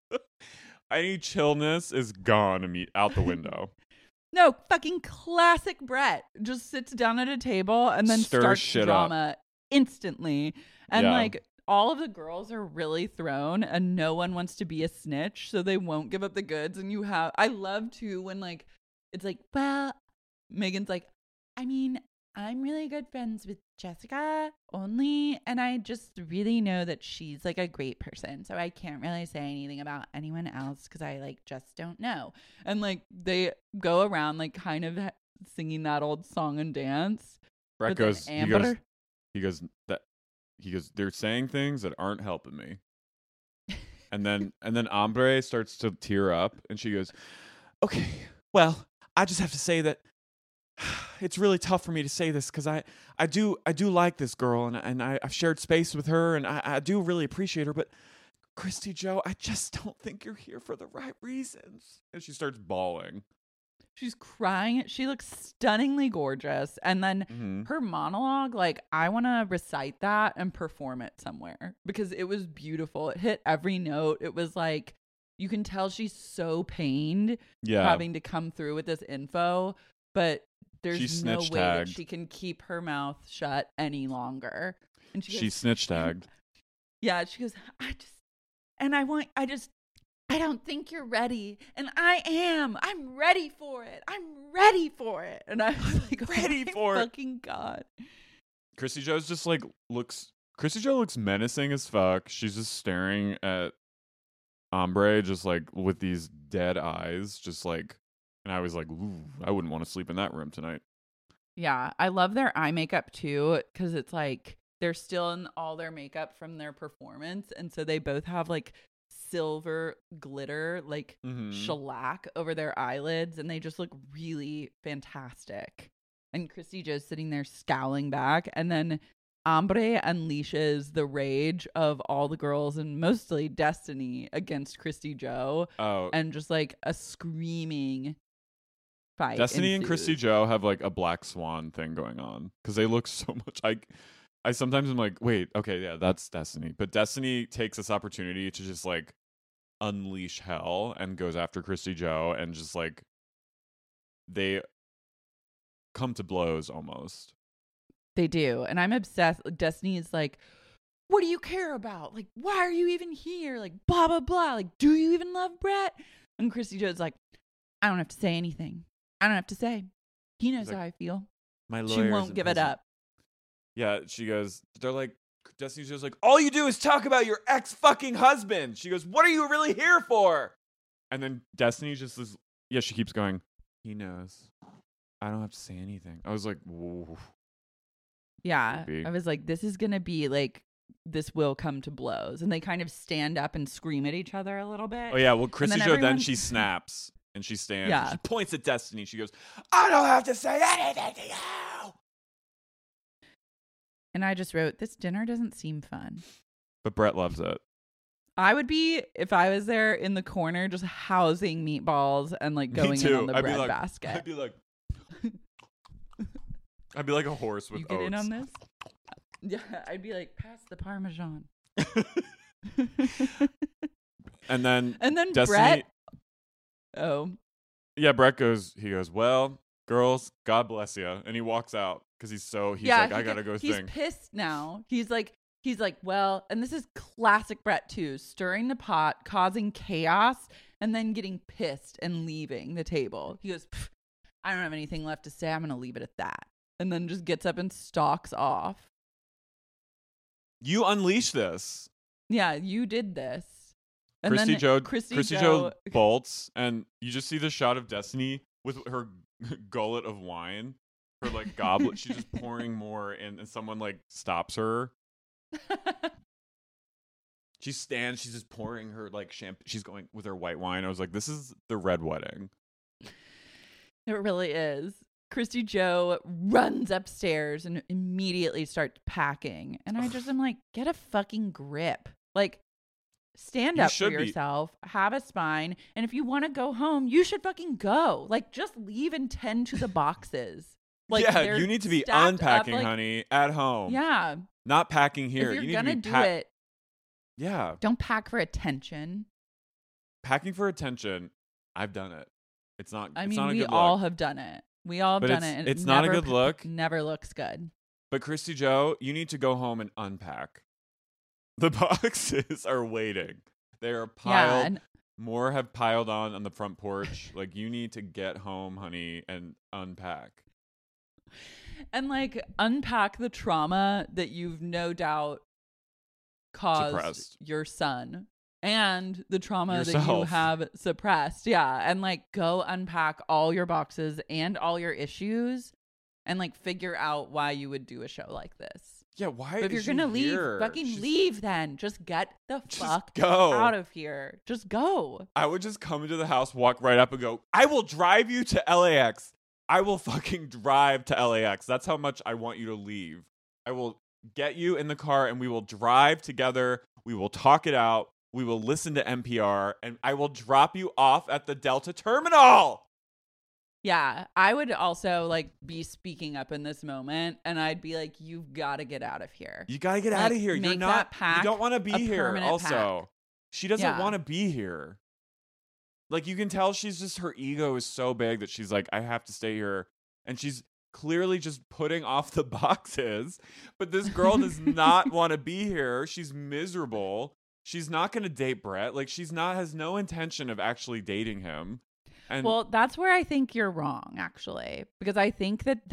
any chillness is gone out the window. No, fucking classic Brett. Just sits down at a table and then starts shit drama instantly. And Yeah. like all of the girls are really thrown and no one wants to be a snitch, so they won't give up the goods. And I love too when like it's like, well, Megan's like, I mean, I'm really good friends with Jessica only, and I just really know that she's like a great person, so I can't really say anything about anyone else because I like just don't know. And like they go around like kind of singing that old song and dance. Brett But then goes, Amber- he goes, they're saying things that aren't helping me. And then Ambre starts to tear up and she goes, okay, well, I just have to say that it's really tough for me to say this because I do like this girl and I've shared space with her and I do really appreciate her, but Christy Joe, I just don't think you're here for the right reasons. And she starts bawling. She's crying. She looks stunningly gorgeous. And then her monologue, like, I want to recite that and perform it somewhere because it was beautiful. It hit every note. It was like, you can tell she's so pained having to come through with this info, but there's no way that she can keep her mouth shut any longer. And she snitch tagged. Yeah, she goes, I don't think you're ready. And I am. I'm ready for it. I'm ready for it. And I was like, ready for it. Fucking God. Christy Joe's just like Christy Joe looks menacing as fuck. She's just staring at Ambre just like with these dead eyes, just like, and I was like, ooh, I wouldn't want to sleep in that room tonight. Yeah, I love their eye makeup too, because it's like they're still in all their makeup from their performance. And so they both have like silver glitter, like shellac over their eyelids. And they just look really fantastic. And Christy Joe's sitting there scowling back. And then Ambre unleashes the rage of all the girls and mostly Destiny against Christy Joe. Oh. And just like a screaming fight. Destiny ensues. and Christy Joe have like a black swan thing going on because they look so much like. I sometimes am like, wait, okay, yeah, that's Destiny. But Destiny takes this opportunity to just like unleash hell and goes after Christy Joe and just like they come to blows almost. They do. And I'm obsessed. Destiny is like, what do you care about? Like, why are you even here? Like, blah, blah, blah. Like, do you even love Brett? And Christy Joe's like, I don't have to say anything. I don't have to say. He knows how I feel. My she won't give it up. Yeah, she goes, they're like, Destiny's just like, all you do is talk about your ex-fucking husband. She goes, what are you really here for? And then Destiny just is, yeah, she keeps going, he knows. I don't have to say anything. I was like, whoa. Yeah, I was like, this is going to be like, this will come to blows. And they kind of stand up and scream at each other a little bit. Oh, yeah, well, Christy Joe, then she snaps and she stands. Yeah. She points at Destiny. She goes, I don't have to say anything to you. And I just wrote, this dinner doesn't seem fun. But Brett loves it. I would be, if I was there in the corner, just housing meatballs and like going in on the bread basket. I'd be like a horse with oats. You get in on this? Yeah, I'd be like, pass the Parmesan. and then Destiny, Brett. Oh. Yeah, Brett goes, well, girls, God bless you. And he walks out because he's like, I gotta go He's pissed now. He's like, well, and this is classic Brett too, stirring the pot, causing chaos, and then getting pissed and leaving the table. He goes, I don't have anything left to say. I'm going to leave it at that. And then just gets up and stalks off. You unleash this. Yeah, you did this. And Christy then Joe bolts, and you just see the shot of Destiny with her gullet of wine, her like goblet. She's just pouring more in, and someone like stops her. She stands. She's just pouring her like champagne. She's going with her white wine. I was like, this is the red wedding. It really is. Christy Joe runs upstairs and immediately starts packing. And I just am like, get a fucking grip. Like, stand up for yourself. Have a spine. And if you want to go home, you should fucking go. Like, just leave and tend to the boxes. Like, yeah, you need to be unpacking, honey, at home. Yeah. Not packing here. If you're going to do it. Yeah. Don't pack for attention. packing for attention, I've done it. It's not. I it's mean, not a we good all look. have done it. We all have But done it. And it's not a never good look. Never looks good. But Christy Joe, you need to go home and unpack. The boxes are waiting. They are piled. and More have piled on the front porch. Like, you need to get home, honey, and unpack. And like unpack the trauma that you've no doubt caused Suppressed. your son and the trauma that you Yourself. have suppressed. Yeah. And like go unpack all your boxes and all your issues and like figure out why you would do a show like this. Yeah, why But if you're is gonna she leave, here? fucking She's- leave then. Just get the Just fuck go. out of here. Just go. I would just come into the house, walk right up and go, I will drive you to LAX. I will fucking drive to LAX. That's how much I want you to leave. I will get you in the car and we will drive together. We will talk it out. We will listen to NPR and I will drop you off at the Delta terminal. Yeah, I would also like be speaking up in this moment and I'd be like, you've got to get out of here. You got to get Like, out of here. You're make not, that pack you don't want to be a here. permanent Also, pack. she doesn't Yeah. want to be here. Like, you can tell she's just, her ego is so big that she's like, I have to stay here. And she's clearly just putting off the boxes. But this girl does not want to be here. She's miserable. She's not going to date Brett. Like, has no intention of actually dating him. And Well, that's where I think you're wrong, actually, because I think that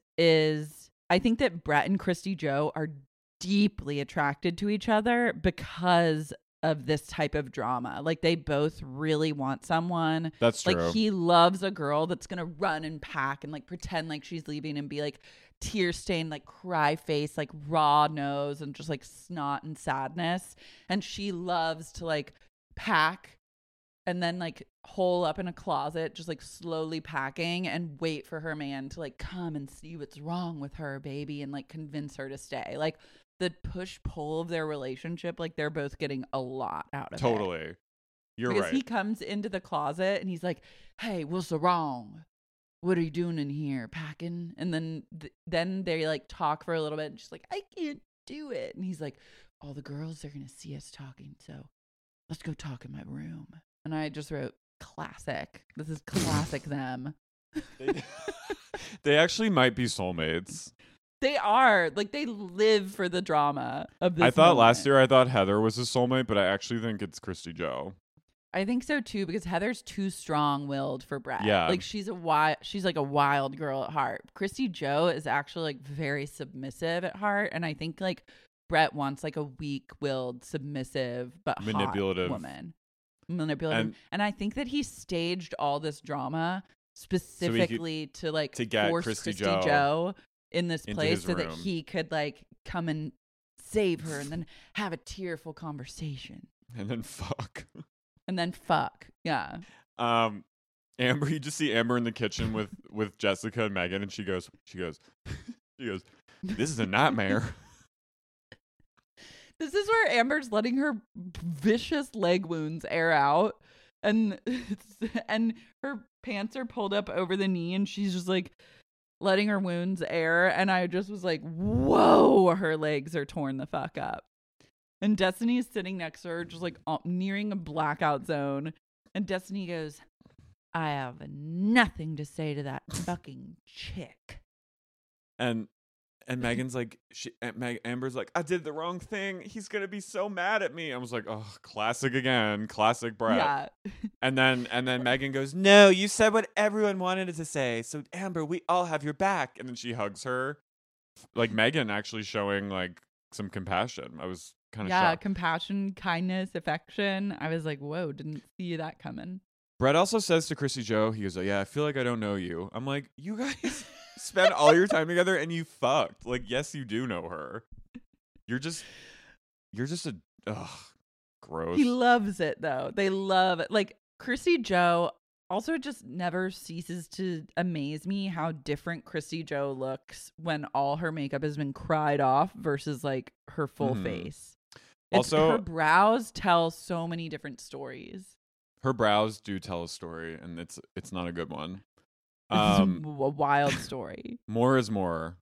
I think that Brett and Christy Joe are deeply attracted to each other because of this type of drama. Like, they both really want someone. that's true. Like, he loves a girl that's going to run and pack and like pretend like she's leaving and be like tear stained, like cry face, like raw nose and just like snot and sadness. And she loves to like pack and then like hole up in a closet, just like slowly packing and wait for her man to like come and see what's wrong with her baby and like convince her to stay. Like the push pull of their relationship, like they're both getting a lot out of it. Totally. You're Because right. he comes into the closet and he's like, hey, what's wrong? What are you doing in here? Packing? And then they like talk for a little bit and she's like, I can't do it. And he's like, all the girls are going to see us talking. So let's go talk in my room. And I just wrote classic. This is classic them. They actually might be soulmates. They are. Like, they live for the drama of this I thought last moment. year I thought Heather was a soulmate, but I actually think it's Christy Joe. I think so too, because Heather's too strong-willed for Brett. Yeah. Like she's like a wild girl at heart. Christy Joe is actually like very submissive at heart, and I think like Brett wants like a weak-willed, submissive but Manipulative. hot woman. Manipulative. And I think that he staged all this drama specifically to like to get force Christy Christy Joe Joe in this into place his so that room. he could like come and save her and then have a tearful conversation. And then fuck. And then fuck. Yeah. Amber, you just see Amber in the kitchen with Jessica and Megan, and she goes, this is a nightmare. This is where Amber's letting her vicious leg wounds air out, and her pants are pulled up over the knee, and she's just like letting her wounds air. And I just was like, whoa, her legs are torn the fuck up. And Destiny is sitting next to her, just like nearing a blackout zone. And Destiny goes, I have nothing to say to that fucking chick. And Megan's like, Amber's like, I did the wrong thing. He's gonna be so mad at me. I was like, oh, classic again, classic Brett. Yeah. And then Megan goes, no, you said what everyone wanted it to say. So Amber, we all have your back. And then she hugs her, like Megan actually showing like some compassion. I was kind of shocked. Compassion, kindness, affection. I was like, whoa, didn't see that coming. Brett also says to Chrissy Joe, he goes, yeah, I feel like I don't know you. I'm like, you guys spend all your time together and you fucked. Like, yes, you do know her. You're just a, gross. He loves it though. They love it. Like Chrissy Joe also just never ceases to amaze me how different Chrissy Joe looks when all her makeup has been cried off versus like her full face. Also, her brows tell so many different stories. Her brows do tell a story, and it's not a good one. It's a wild story. More is more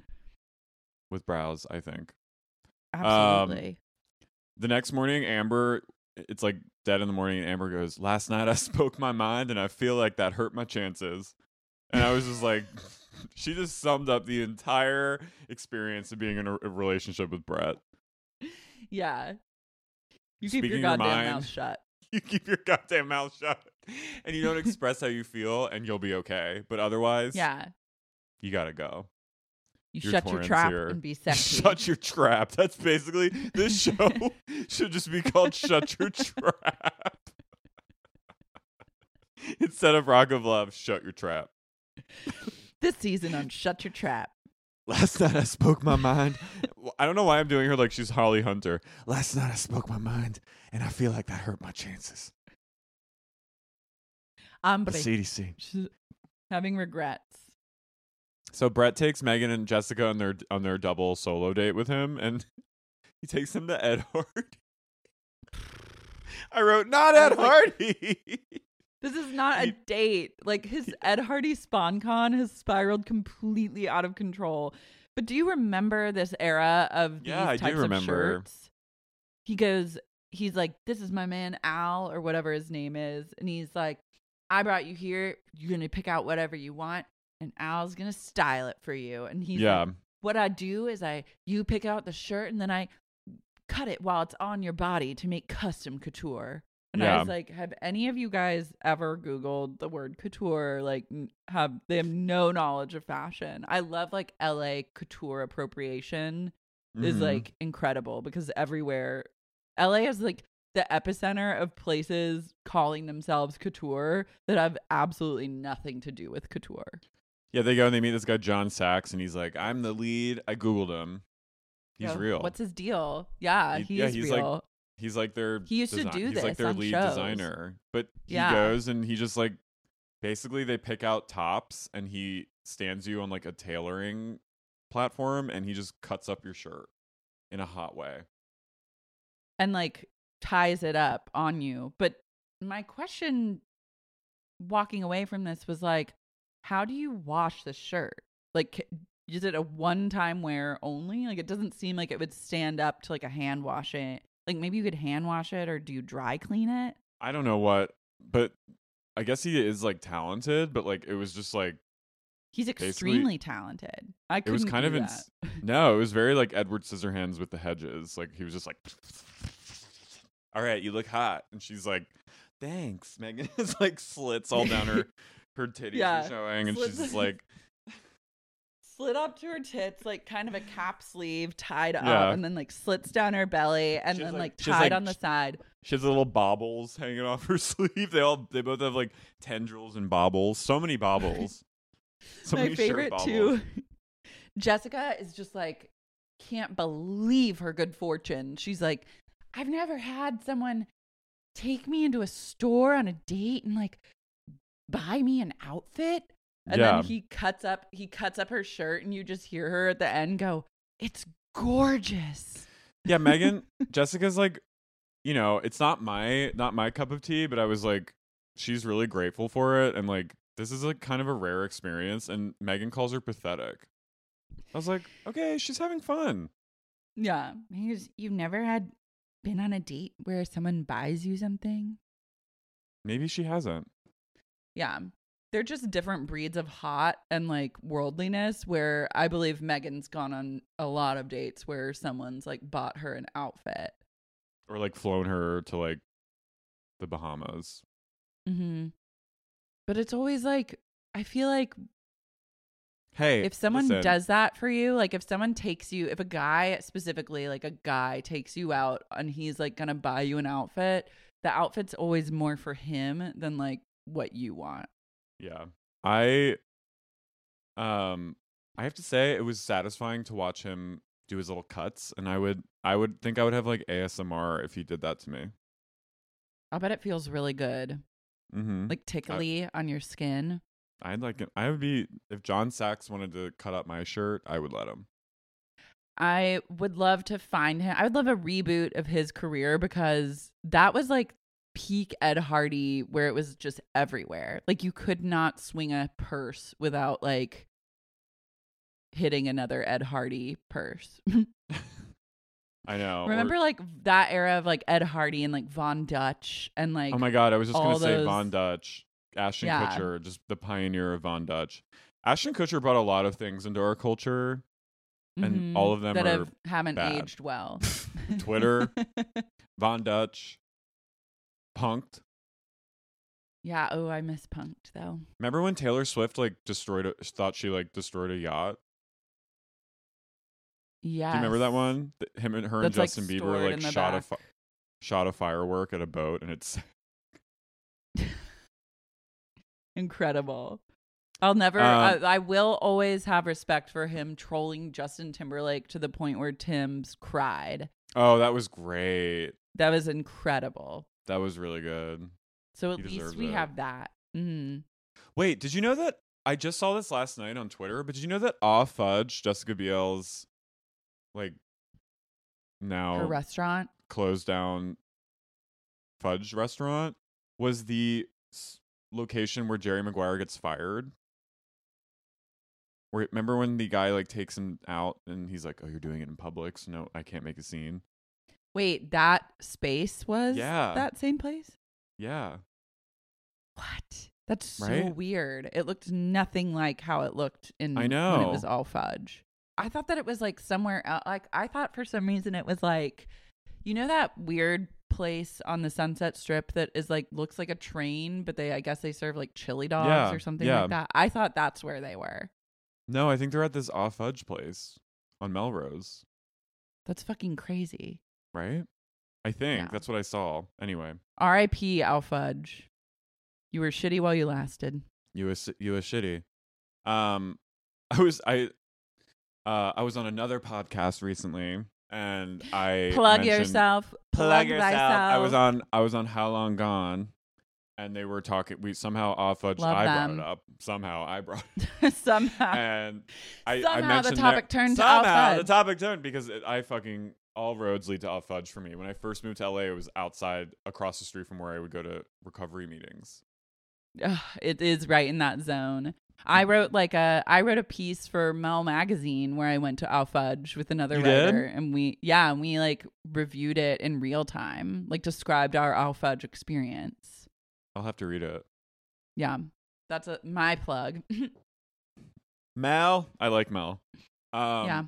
with brows, I think. Absolutely. The next morning, Amber it's like dead in the morning, and Amber goes, "Last night I spoke my mind, and I feel like that hurt my chances." And I was just like, she just summed up the entire experience of being in a relationship with Brett. Yeah. You keep Speaking your your goddamn mind. mouth shut. You keep your goddamn mouth shut, and you don't express how you feel, and you'll be okay. But otherwise, Yeah. you gotta go. You Your shut your Torrance trap here. and be sexy. Shut your trap. That's basically, this show should just be called Shut Your Trap. Instead of Rock of Love, Shut Your Trap. This season on Shut Your Trap. Last night I spoke my mind. I don't know why I'm doing her like she's Holly Hunter. Last night I spoke my mind, and I feel like that hurt my chances. But The CDC. she's having regrets. So Brett takes Megan and Jessica on their double solo date with him, and he takes them to Ed Hardy. I wrote, not Ed Hardy. This is not a date. Like, his Ed Hardy SpawnCon has spiraled completely out of control. But do you remember this era of these I types do of remember. shirts? He's like, this is my man Al, or whatever his name is. And he's like, I brought you here. You're going to pick out whatever you want. And Al's going to style it for you. And he's like, what I do is you pick out the shirt, and then I cut it while it's on your body to make custom couture. And I was like, have any of you guys ever Googled the word couture? Like, they have no knowledge of fashion. I love like LA couture appropriation is like incredible, because everywhere LA is like the epicenter of places calling themselves couture that have absolutely nothing to do with couture. Yeah, they go and they meet this guy, John Sachs, and he's like, I'm the lead. I Googled him. He's real. What's his deal? Yeah, he's real. He's like their He used to do he's this like their on lead shows. designer. But he Yeah. goes and he just like, basically they pick out tops, and he stands you on like a tailoring platform, and he just cuts up your shirt in a hot way. And like ties it up on you. But my question walking away from this was like, how do you wash the shirt? Like, is it a one-time wear only? Like, it doesn't seem like it would stand up to like a hand washing. Like, maybe you could hand wash it, or do you dry clean it? I don't know what, but I guess he is like talented, but like it was just like, He's extremely talented. I couldn't it was kind do of that. no, it was very like Edward Scissorhands with the hedges. Like he was just like, all right, you look hot, and she's like, thanks. Megan has like slits all down her titties are showing, and Slits. she's just like, Slit up to her tits, like kind of a cap sleeve tied Yeah. up, and then like slits down her belly, and She has, then like- like she has, tied like, on the side. she has little baubles hanging off her sleeve. They both have like tendrils and baubles. So many baubles. So My many shirt favorite baubles. too. Jessica is just like, can't believe her good fortune. She's like, I've never had someone take me into a store on a date and like buy me an outfit. And Yeah. then he cuts up her shirt, and you just hear her at the end go, it's gorgeous. Yeah, Megan, Jessica's like, you know, it's not my cup of tea, but I was like, she's really grateful for it, and like this is like kind of a rare experience, and Megan calls her pathetic. I was like, okay, she's having fun. Yeah. You've never been on a date where someone buys you something? Maybe she hasn't. Yeah. They're just different breeds of hot and like worldliness, where I believe Megan's gone on a lot of dates where someone's like bought her an outfit. Or like flown her to like the Bahamas. Mm-hmm. But it's always like, I feel like Hey, if someone listen, does that for you, like if someone takes you, if a guy specifically, like a guy takes you out and he's like going to buy you an outfit, the outfit's always more for him than like what you want. Yeah. I have to say it was satisfying to watch him do his little cuts, and I would think I would have like ASMR if he did that to me. I'll bet it feels really good. Mm-hmm. Like tickly on your skin. I'd like it. I would be, if John Sachs wanted to cut up my shirt, I would let him. I would love to find him. I would love a reboot of his career, because that was like peak Ed Hardy, where it was just everywhere. Like you could not swing a purse without like hitting another Ed Hardy purse. I know. Remember like that era of like Ed Hardy and like Von Dutch and like Oh my God, I was just going to say those... Von Dutch. Ashton Yeah. Kutcher, just the pioneer of Von Dutch. Ashton Kutcher brought a lot of things into our culture, and all of them that are haven't bad. aged well. Twitter, Von Dutch, Punked. Yeah. Oh, I miss Punked though. Remember when Taylor Swift like thought she like destroyed a yacht? Yeah. Do you remember that one? Her and That's, Justin like, Bieber stored like in the shot a firework at a boat, and it's incredible. I'll never. I will always have respect for him trolling Justin Timberlake to the point where Tim's cried. Oh, that was great. That was incredible. That was really good. So at He least deserves we it. have that. Mm-hmm. Wait, did you know that? I just saw this last night on Twitter, but did you know that Aw Fudge, Jessica Biel's like now Her restaurant. closed down fudge restaurant was the location where Jerry Maguire gets fired? Where remember when the guy like takes him out and he's like, "Oh, you're doing it in public, so no, I can't make a scene." Wait, that space was Yeah. that same place? Yeah. What? That's so Right? weird. It looked nothing like how it looked in I when it know. was all fudge. I thought that it was like somewhere out. Like I thought for some reason it was like, you know, that weird place on the Sunset Strip that is like looks like a train, but I guess they serve like chili dogs Yeah, or something yeah. like that. I thought that's where they were. No, I think they're at this Aw Fudge place on Melrose, That's fucking crazy. right? I think Yeah. that's what I saw. Anyway, R.I.P. Al Fudge. You were shitty while you lasted. you was shitty. I was on another podcast recently, and I Plug mentioned- yourself. Plug yourself. thyself. I was on How Long Gone, and they were talking. We somehow Aw Fudge. Love I them. brought it up. Somehow I brought it. Somehow. And I Somehow the mentioned topic turned to Aw somehow the Fudge. topic turned because I fucking all roads lead to Aw Fudge for me. When I first moved to LA, it was outside across the street from where I would go to recovery meetings. Ugh, it is right in that zone. I wrote a piece for Mel magazine where I went to Al Fudge with another You writer, did? and we like reviewed it in real time, like described our Al Fudge experience. I'll have to read it. Yeah, that's my plug. Mel, I like Mel. Yeah.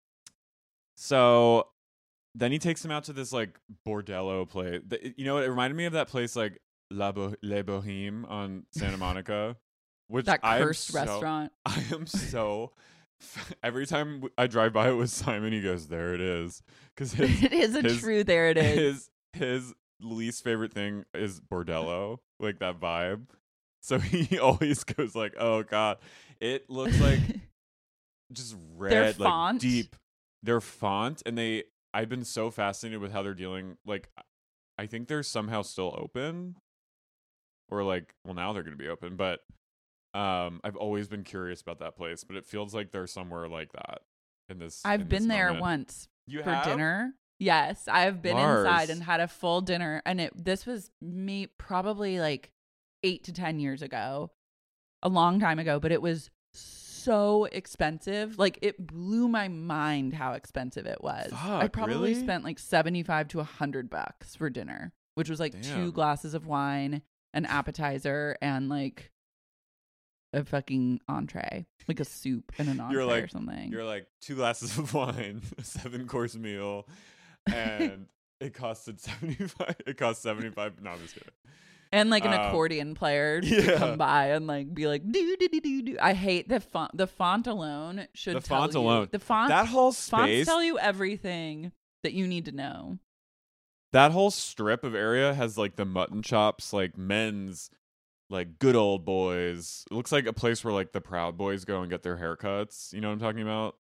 So then he takes him out to this like bordello place. You know what? It reminded me of that place like Le Boheme on Santa Monica, which That I am cursed restaurant. I am so. Every time I drive by it with Simon, he goes, "There it is," because It is a true there it is. His least favorite thing is bordello, like that vibe. So he always goes like, "Oh God, it looks like just red, Their like font? deep." Their font, and I've been so fascinated with how they're dealing. Like, I think they're somehow still open, or like, well, now they're going to be open. But I've always been curious about that place. But it feels like they're somewhere like that in this. I've been there moment. once You for have? dinner. Yes, I've been Lars. inside and had a full dinner, and this was me probably like 8 to 10 years ago, a long time ago, but it was so expensive. Like it blew my mind how expensive it was. I Fuck, probably really? spent like $75 to $100 for dinner, which was like Damn. 2 glasses of wine, an appetizer, and like a fucking entree, like a soup and an entree or something. You're like 2 glasses of wine, a 7-course meal, and it costed 75. It cost 75. No, I'm just kidding. And like an accordion player to yeah. come by and like be like do do do do do. I hate the font. The font alone should The tell font you. alone. The font. That whole fonts space. tell you everything that you need to know. That whole strip of area has like the mutton chops, like men's, like good old boys. It looks like a place where like the Proud Boys go and get their haircuts. You know what I'm talking about?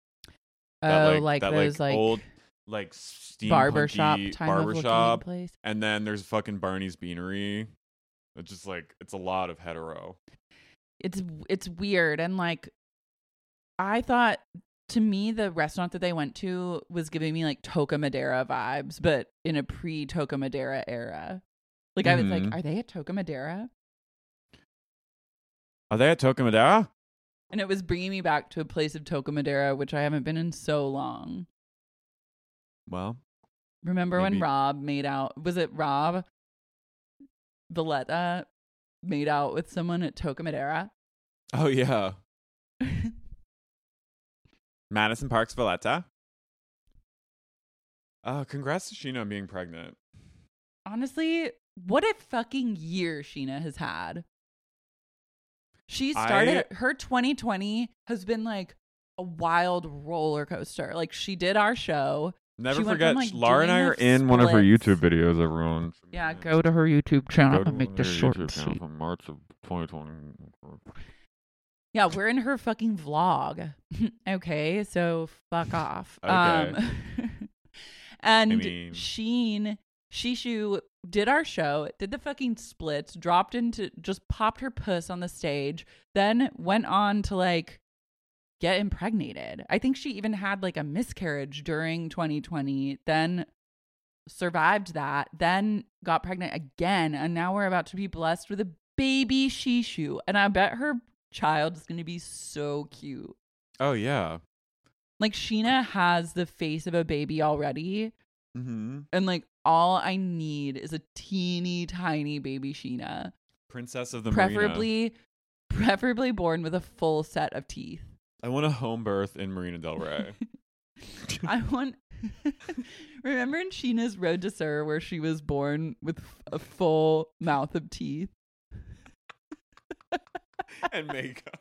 Like that, those like old like barbershop steampunky time of looking barbershop place. And then there's fucking Barney's Beanery. It's just like it's a lot of hetero. It's weird, and like I thought, to me the restaurant that they went to was giving me like Toca Madera vibes, but in a pre-Toca Madera era. Like I was like, Mhm. are they at Toca Madera? Are they at Toca Madera? And it was bringing me back to a place of Toca Madera, which I haven't been in so long. Well, Remember maybe. when Rob made out? Was it Rob Valletta made out with someone at Toca Madera? Oh, yeah. Madison Parks Valletta. Congrats to Sheena on being pregnant. Honestly, what a fucking year Sheena has had. She started her 2020 has been like a wild roller coaster. Like, she did our show. Never She went forget, from, like, Laura and I doing are the in one of her splits. YouTube videos, everyone. Yeah, go to her YouTube channel and make this her short YouTube and channel sweet. from March of 2020. Yeah, we're in her fucking vlog. Okay, so fuck off. Okay. And I mean- Shishu did our show, did the fucking splits, dropped into, just popped her puss on the stage, then went on to like get impregnated. I think she even had like a miscarriage during 2020, then survived that, then got pregnant again, and now we're about to be blessed with a baby Shishu. And I bet her child is going to be so cute. Oh, yeah. Like, Sheena has the face of a baby already. Mm-hmm. And like, all I need is a teeny tiny baby Sheena. Princess of the Marina. Preferably born with a full set of teeth. I want a home birth in Marina Del Rey. I want. Remember in Sheena's Road to Sir where she was born with a full mouth of teeth? And makeup.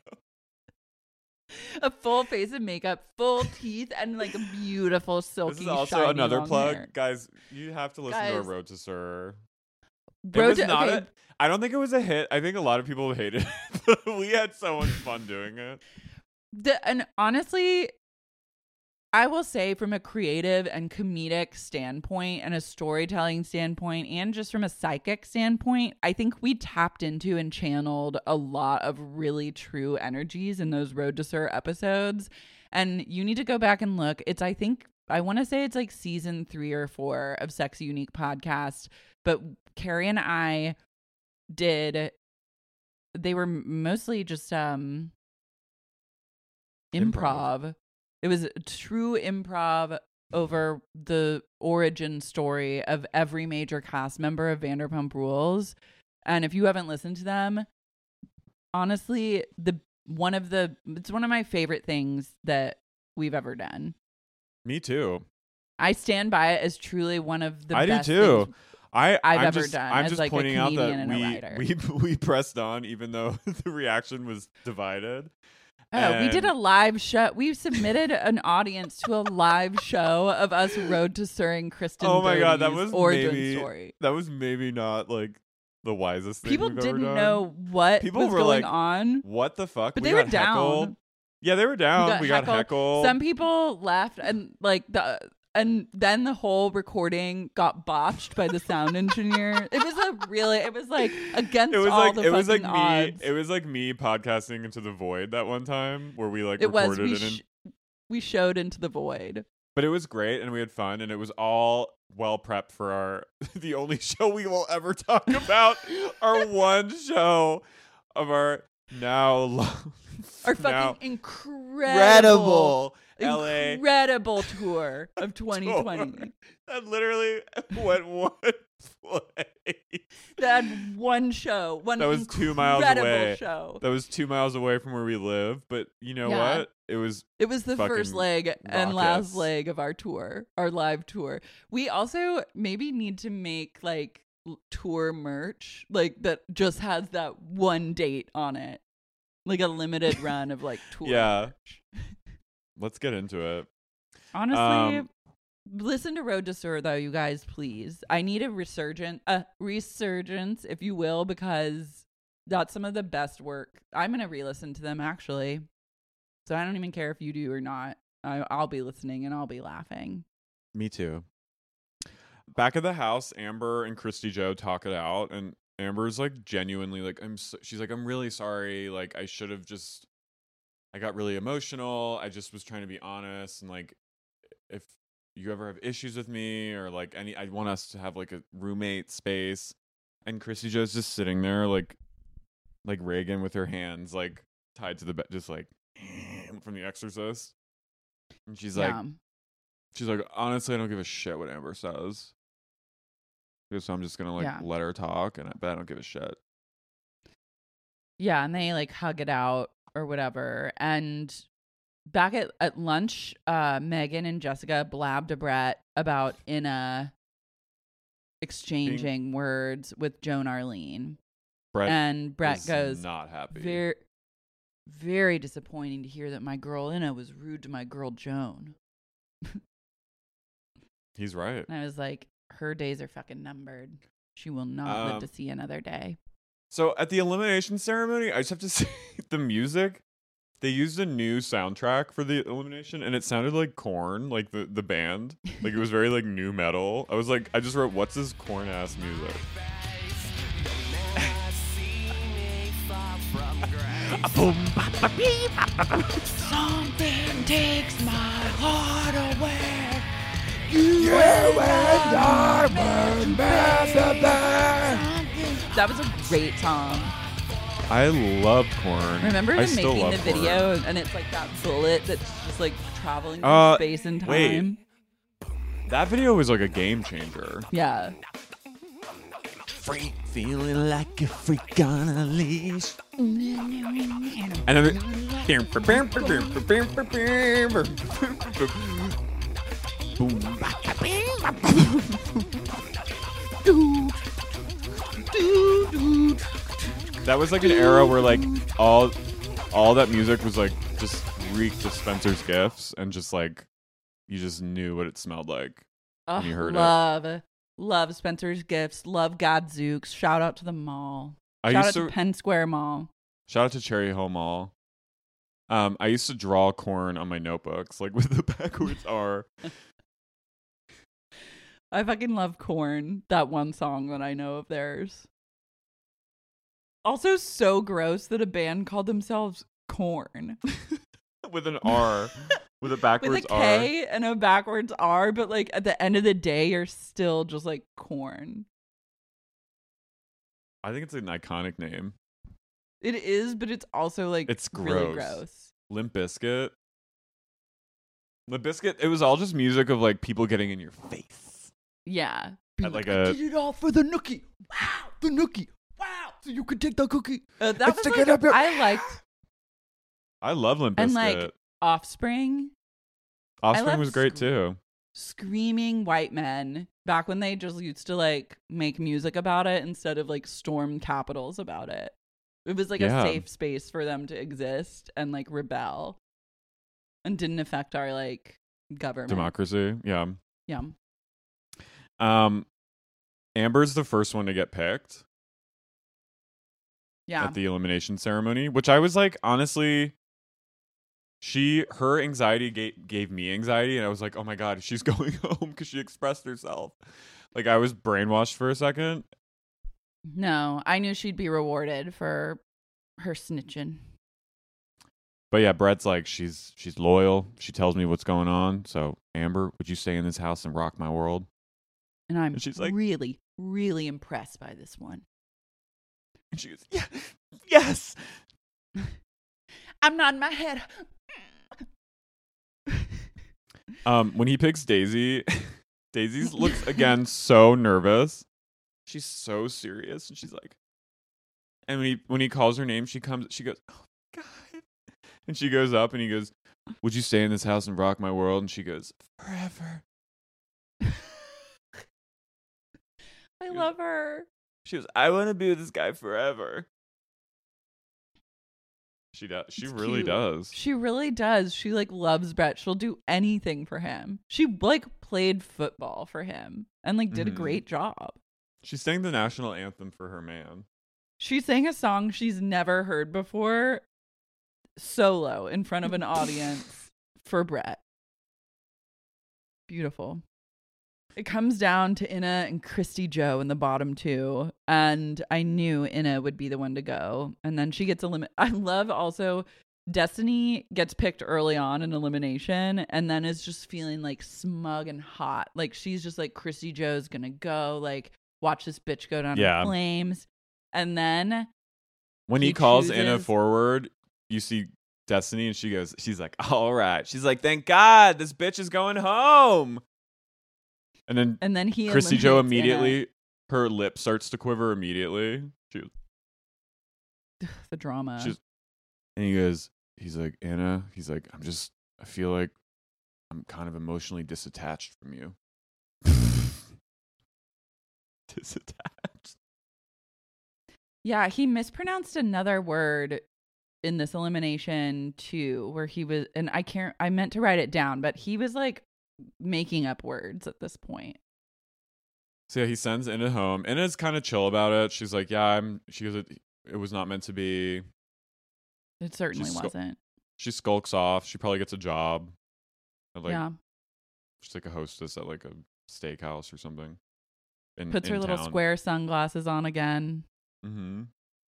A full face of makeup, full teeth, and like a beautiful silky. This is also shiny another long plug. hair. Guys, you have to listen to our Guys. Road to Sir. Okay. I don't think it was a hit. I think a lot of people hated it. But we had so much fun doing it. And honestly, I will say from a creative and comedic standpoint and a storytelling standpoint and just from a psychic standpoint, I think we tapped into and channeled a lot of really true energies in those Road to Sir episodes. And you need to go back and look. I want to say it's like season 3 or 4 of Sexy Unique podcast. But Carrie and I they were mostly just improv. It was true improv over the origin story of every major cast member of Vanderpump Rules. And if you haven't listened to them, honestly, it's one of my favorite things that we've ever done. Me too. I stand by it as truly one of the I best do too. things I've ever done I'm as just like pointing a out comedian that and a writer. we pressed on even though the reaction was divided. Oh, we did And- a live show. We submitted an audience to a live show of us Road to Sir Kristen. Oh my god, that Doty's was origin maybe story. that was maybe not like the wisest thing People we've ever didn't done. know what People was were going like, on. What the fuck? But We they were got down. heckled. Yeah, they were down. We got heckled. Some people left, and and then the whole recording got botched by the sound engineer. It was like against It was all like the it was like fucking me. odds. It was like me podcasting into the void that one time where we like It was recorded it. we showed into the void. But it was great and we had fun and it was all well prepped for our the only show we will ever talk about, our one show of our Our fucking now incredible LA tour of 2020. tour that literally went one place. That had one show, one That was 2 miles incredible away. show. That was 2 miles away from where we live, but you know Yeah. what? It was It was the first fucking leg and last rockets. leg of our tour, our live tour. We also maybe need to make like tour merch, like that just has that one date on it, like a limited run of like tour. Yeah. merch. Let's get into it. Honestly, listen to Road to Sir though, you guys, please. I need a resurgence, if you will, because that's some of the best work. I'm gonna re-listen to them actually, so I don't even care if you do or not. I'll be listening and I'll be laughing. Me too. Back at the house, Amber and Christy Joe talk it out, and Amber's like genuinely like, she's like, I'm really sorry. Like, I got really emotional. I just was trying to be honest, and like, if you ever have issues with me or like I want us to have like a roommate space. And Christy Joe's just sitting there like Reagan with her hands like tied to the bed, just like from The Exorcist. And she's like, Yeah. She's like, honestly, I don't give a shit what Amber says. So I'm just gonna let her talk, but I don't give a shit. Yeah, and they like hug it out or whatever. And back at lunch, Megan and Jessica blabbed to Brett about Inna exchanging words with Joan Arlene. Brett goes, not happy. Very, very disappointing to hear that my girl Inna was rude to my girl Joan. He's right. And I was like, her days are fucking numbered. She will not live to see another day. So at the elimination ceremony, I just have to say the music, they used a new soundtrack for the elimination, and it sounded like Korn, like the band. Like it was very like new metal. I was like, I just wrote, what's this Korn ass music? Something takes my heart away. You and I That was a great song. I love Korn. Remember them making the video, and it's like that bullet that's just like traveling through space and time. Wait. That video was like a game changer. Yeah. Freak, feeling like a freak on a leash. And then that was like an era where like all that music was like just reeked of Spencer's Gifts, and just like you just knew what it smelled like when you heard it. Love Spencer's Gifts. Love Gadzooks. Shout out to the mall. Shout out to Penn Square Mall. Shout out to Cherry Hill Mall. I used to draw Korn on my notebooks, like with the backwards R. I fucking love Korn. That one song that I know of theirs. Also, so gross that a band called themselves Korn. With an R. With a backwards R. With a K and a backwards R, but like at the end of the day, you're still just like Korn. I think it's an iconic name. It is, but it's also like it's really gross. Limp Bizkit. It was all just music of like people getting in your face. Yeah. At like I did it all for the nookie. Wow, the nookie. Wow, so you could take the cookie. That was like, I liked. I love Limp Bizkit. And like Offspring. Offspring was great too. Screaming white men back when they just used to like make music about it instead of like storm capitals about it. It was like a safe space for them to exist and like rebel, and didn't affect our like government. Democracy. Yeah. Yeah. Amber's the first one to get picked. Yeah. At the elimination ceremony, which I was like, honestly, her anxiety gave me anxiety, and I was like, oh my God, she's going home because she expressed herself. Like I was brainwashed for a second. No, I knew she'd be rewarded for her snitching. But yeah, Brett's like, she's loyal. She tells me what's going on. So Amber, would you stay in this house and rock my world? And she's like, really, really impressed by this one. And she goes, yeah, yes. I'm nodding my head. When he picks Daisy, Daisy looks again so nervous. She's so serious, and she's like, and when he calls her name, she goes, oh my God. And she goes up, and he goes, would you stay in this house and rock my world? And she goes, forever. I love her. She goes, I want to be with this guy forever. She does. She really does. She really does. She like loves Brett. She'll do anything for him. She like played football for him and like did a great job. She sang the national anthem for her man. She sang a song she's never heard before solo in front of an audience for Brett. Beautiful. It comes down to Inna and Christy Joe in the bottom two, and I knew Inna would be the one to go. And then she gets eliminated. I love also Destiny gets picked early on in elimination, and then is just feeling like smug and hot. Like she's just like, Christy Joe's gonna go. Like watch this bitch go down in flames. And then when he calls Inna forward, you see Destiny, and she's like, all right. She's like, thank God, this bitch is going home. And then he Christy Joe immediately, her lip starts to quiver immediately. The drama. And he's like, Anna, I feel like I'm kind of emotionally disattached from you. Disattached. Yeah, he mispronounced another word in this elimination too, where he was, and I meant to write it down, but he was like making up words at this point. So yeah, he sends Inna home. Inna's kind of chill about it. She's like, yeah, she goes, it was not meant to be. It certainly wasn't. She skulks off. She probably gets a job. Yeah. She's like a hostess at like a steakhouse or something. Puts her little square sunglasses on again. Mm-hmm.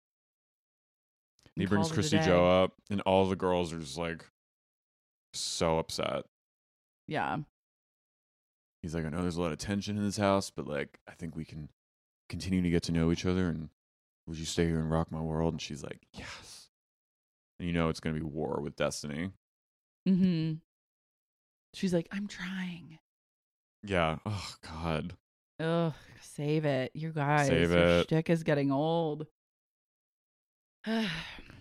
He brings Christy Joe up, and all the girls are just like so upset. Yeah. He's like, I know there's a lot of tension in this house, but like, I think we can continue to get to know each other. And would you stay here and rock my world? And she's like, yes. And you know it's going to be war with Destiny. Mm-hmm. She's like, I'm trying. Yeah. Oh, God. Ugh, save it. You guys. Save your it. shtick is getting old. And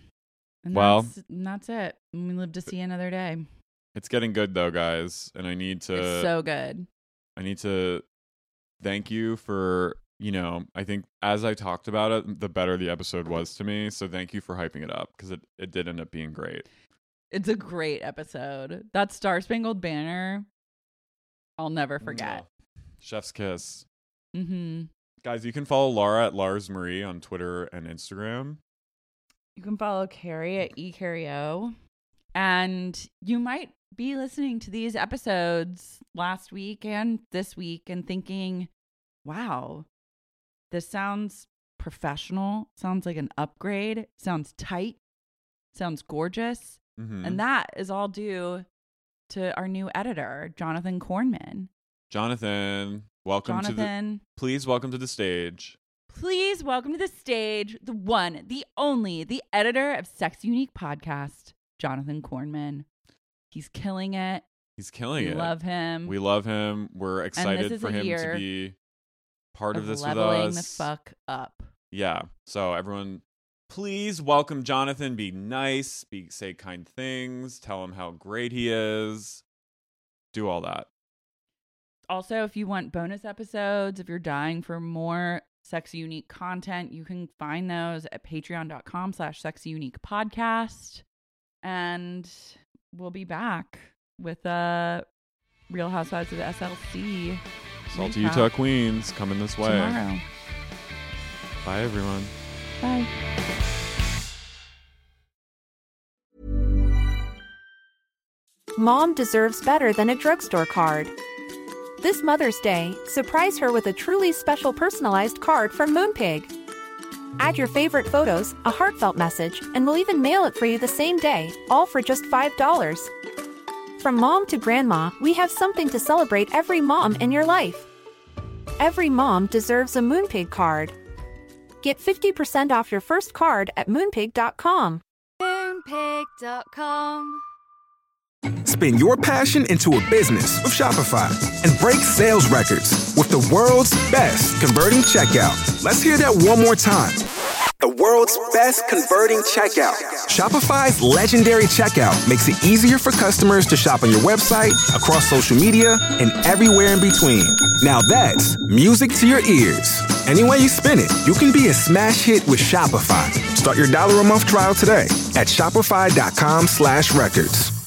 that's it. We live to see another day. It's getting good though, guys. And it's so good. I need to thank you for, I think as I talked about it, the better the episode was to me. So thank you for hyping it up, because it did end up being great. It's a great episode. That Star Spangled Banner, I'll never forget. Chef's kiss. Mm-hmm. Guys, you can follow Laura at Lars Marie on Twitter and Instagram. You can follow Carrie at eCarrieO. And you might be listening to these episodes last week and this week and thinking, wow, this sounds professional, sounds like an upgrade, sounds tight, sounds gorgeous. Mm-hmm. And that is all due to our new editor, Jonathan Kornman. Jonathan, please welcome to the stage. Please welcome to the stage the one, the only, the editor of Sex Unique Podcast, Jonathan Kornman. He's killing it. We love him. We love him. We're excited for him to be part of this with us. Leveling the fuck up. Yeah. So everyone, please welcome Jonathan. Be nice. Say kind things. Tell him how great he is. Do all that. Also, if you want bonus episodes, if you're dying for more Sex Unique content, you can find those at patreon.com/sexyuniquepodcast. And we'll be back with Real Housewives of SLC. Salty Utah Queens coming this way. Tomorrow. Bye, everyone. Bye. Mom deserves better than a drugstore card. This Mother's Day, surprise her with a truly special personalized card from Moonpig. Add your favorite photos, a heartfelt message, and we'll even mail it for you the same day, all for just $5. From mom to grandma, we have something to celebrate every mom in your life. Every mom deserves a Moonpig card. Get 50% off your first card at Moonpig.com. Moonpig.com. Spin your passion into a business with Shopify and break sales records with the world's best converting checkout. Let's hear that one more time. The world's best converting checkout. Shopify's legendary checkout makes it easier for customers to shop on your website, across social media, and everywhere in between. Now that's music to your ears. Any way you spin it, you can be a smash hit with Shopify. Start your $1 a month trial today at shopify.com/records.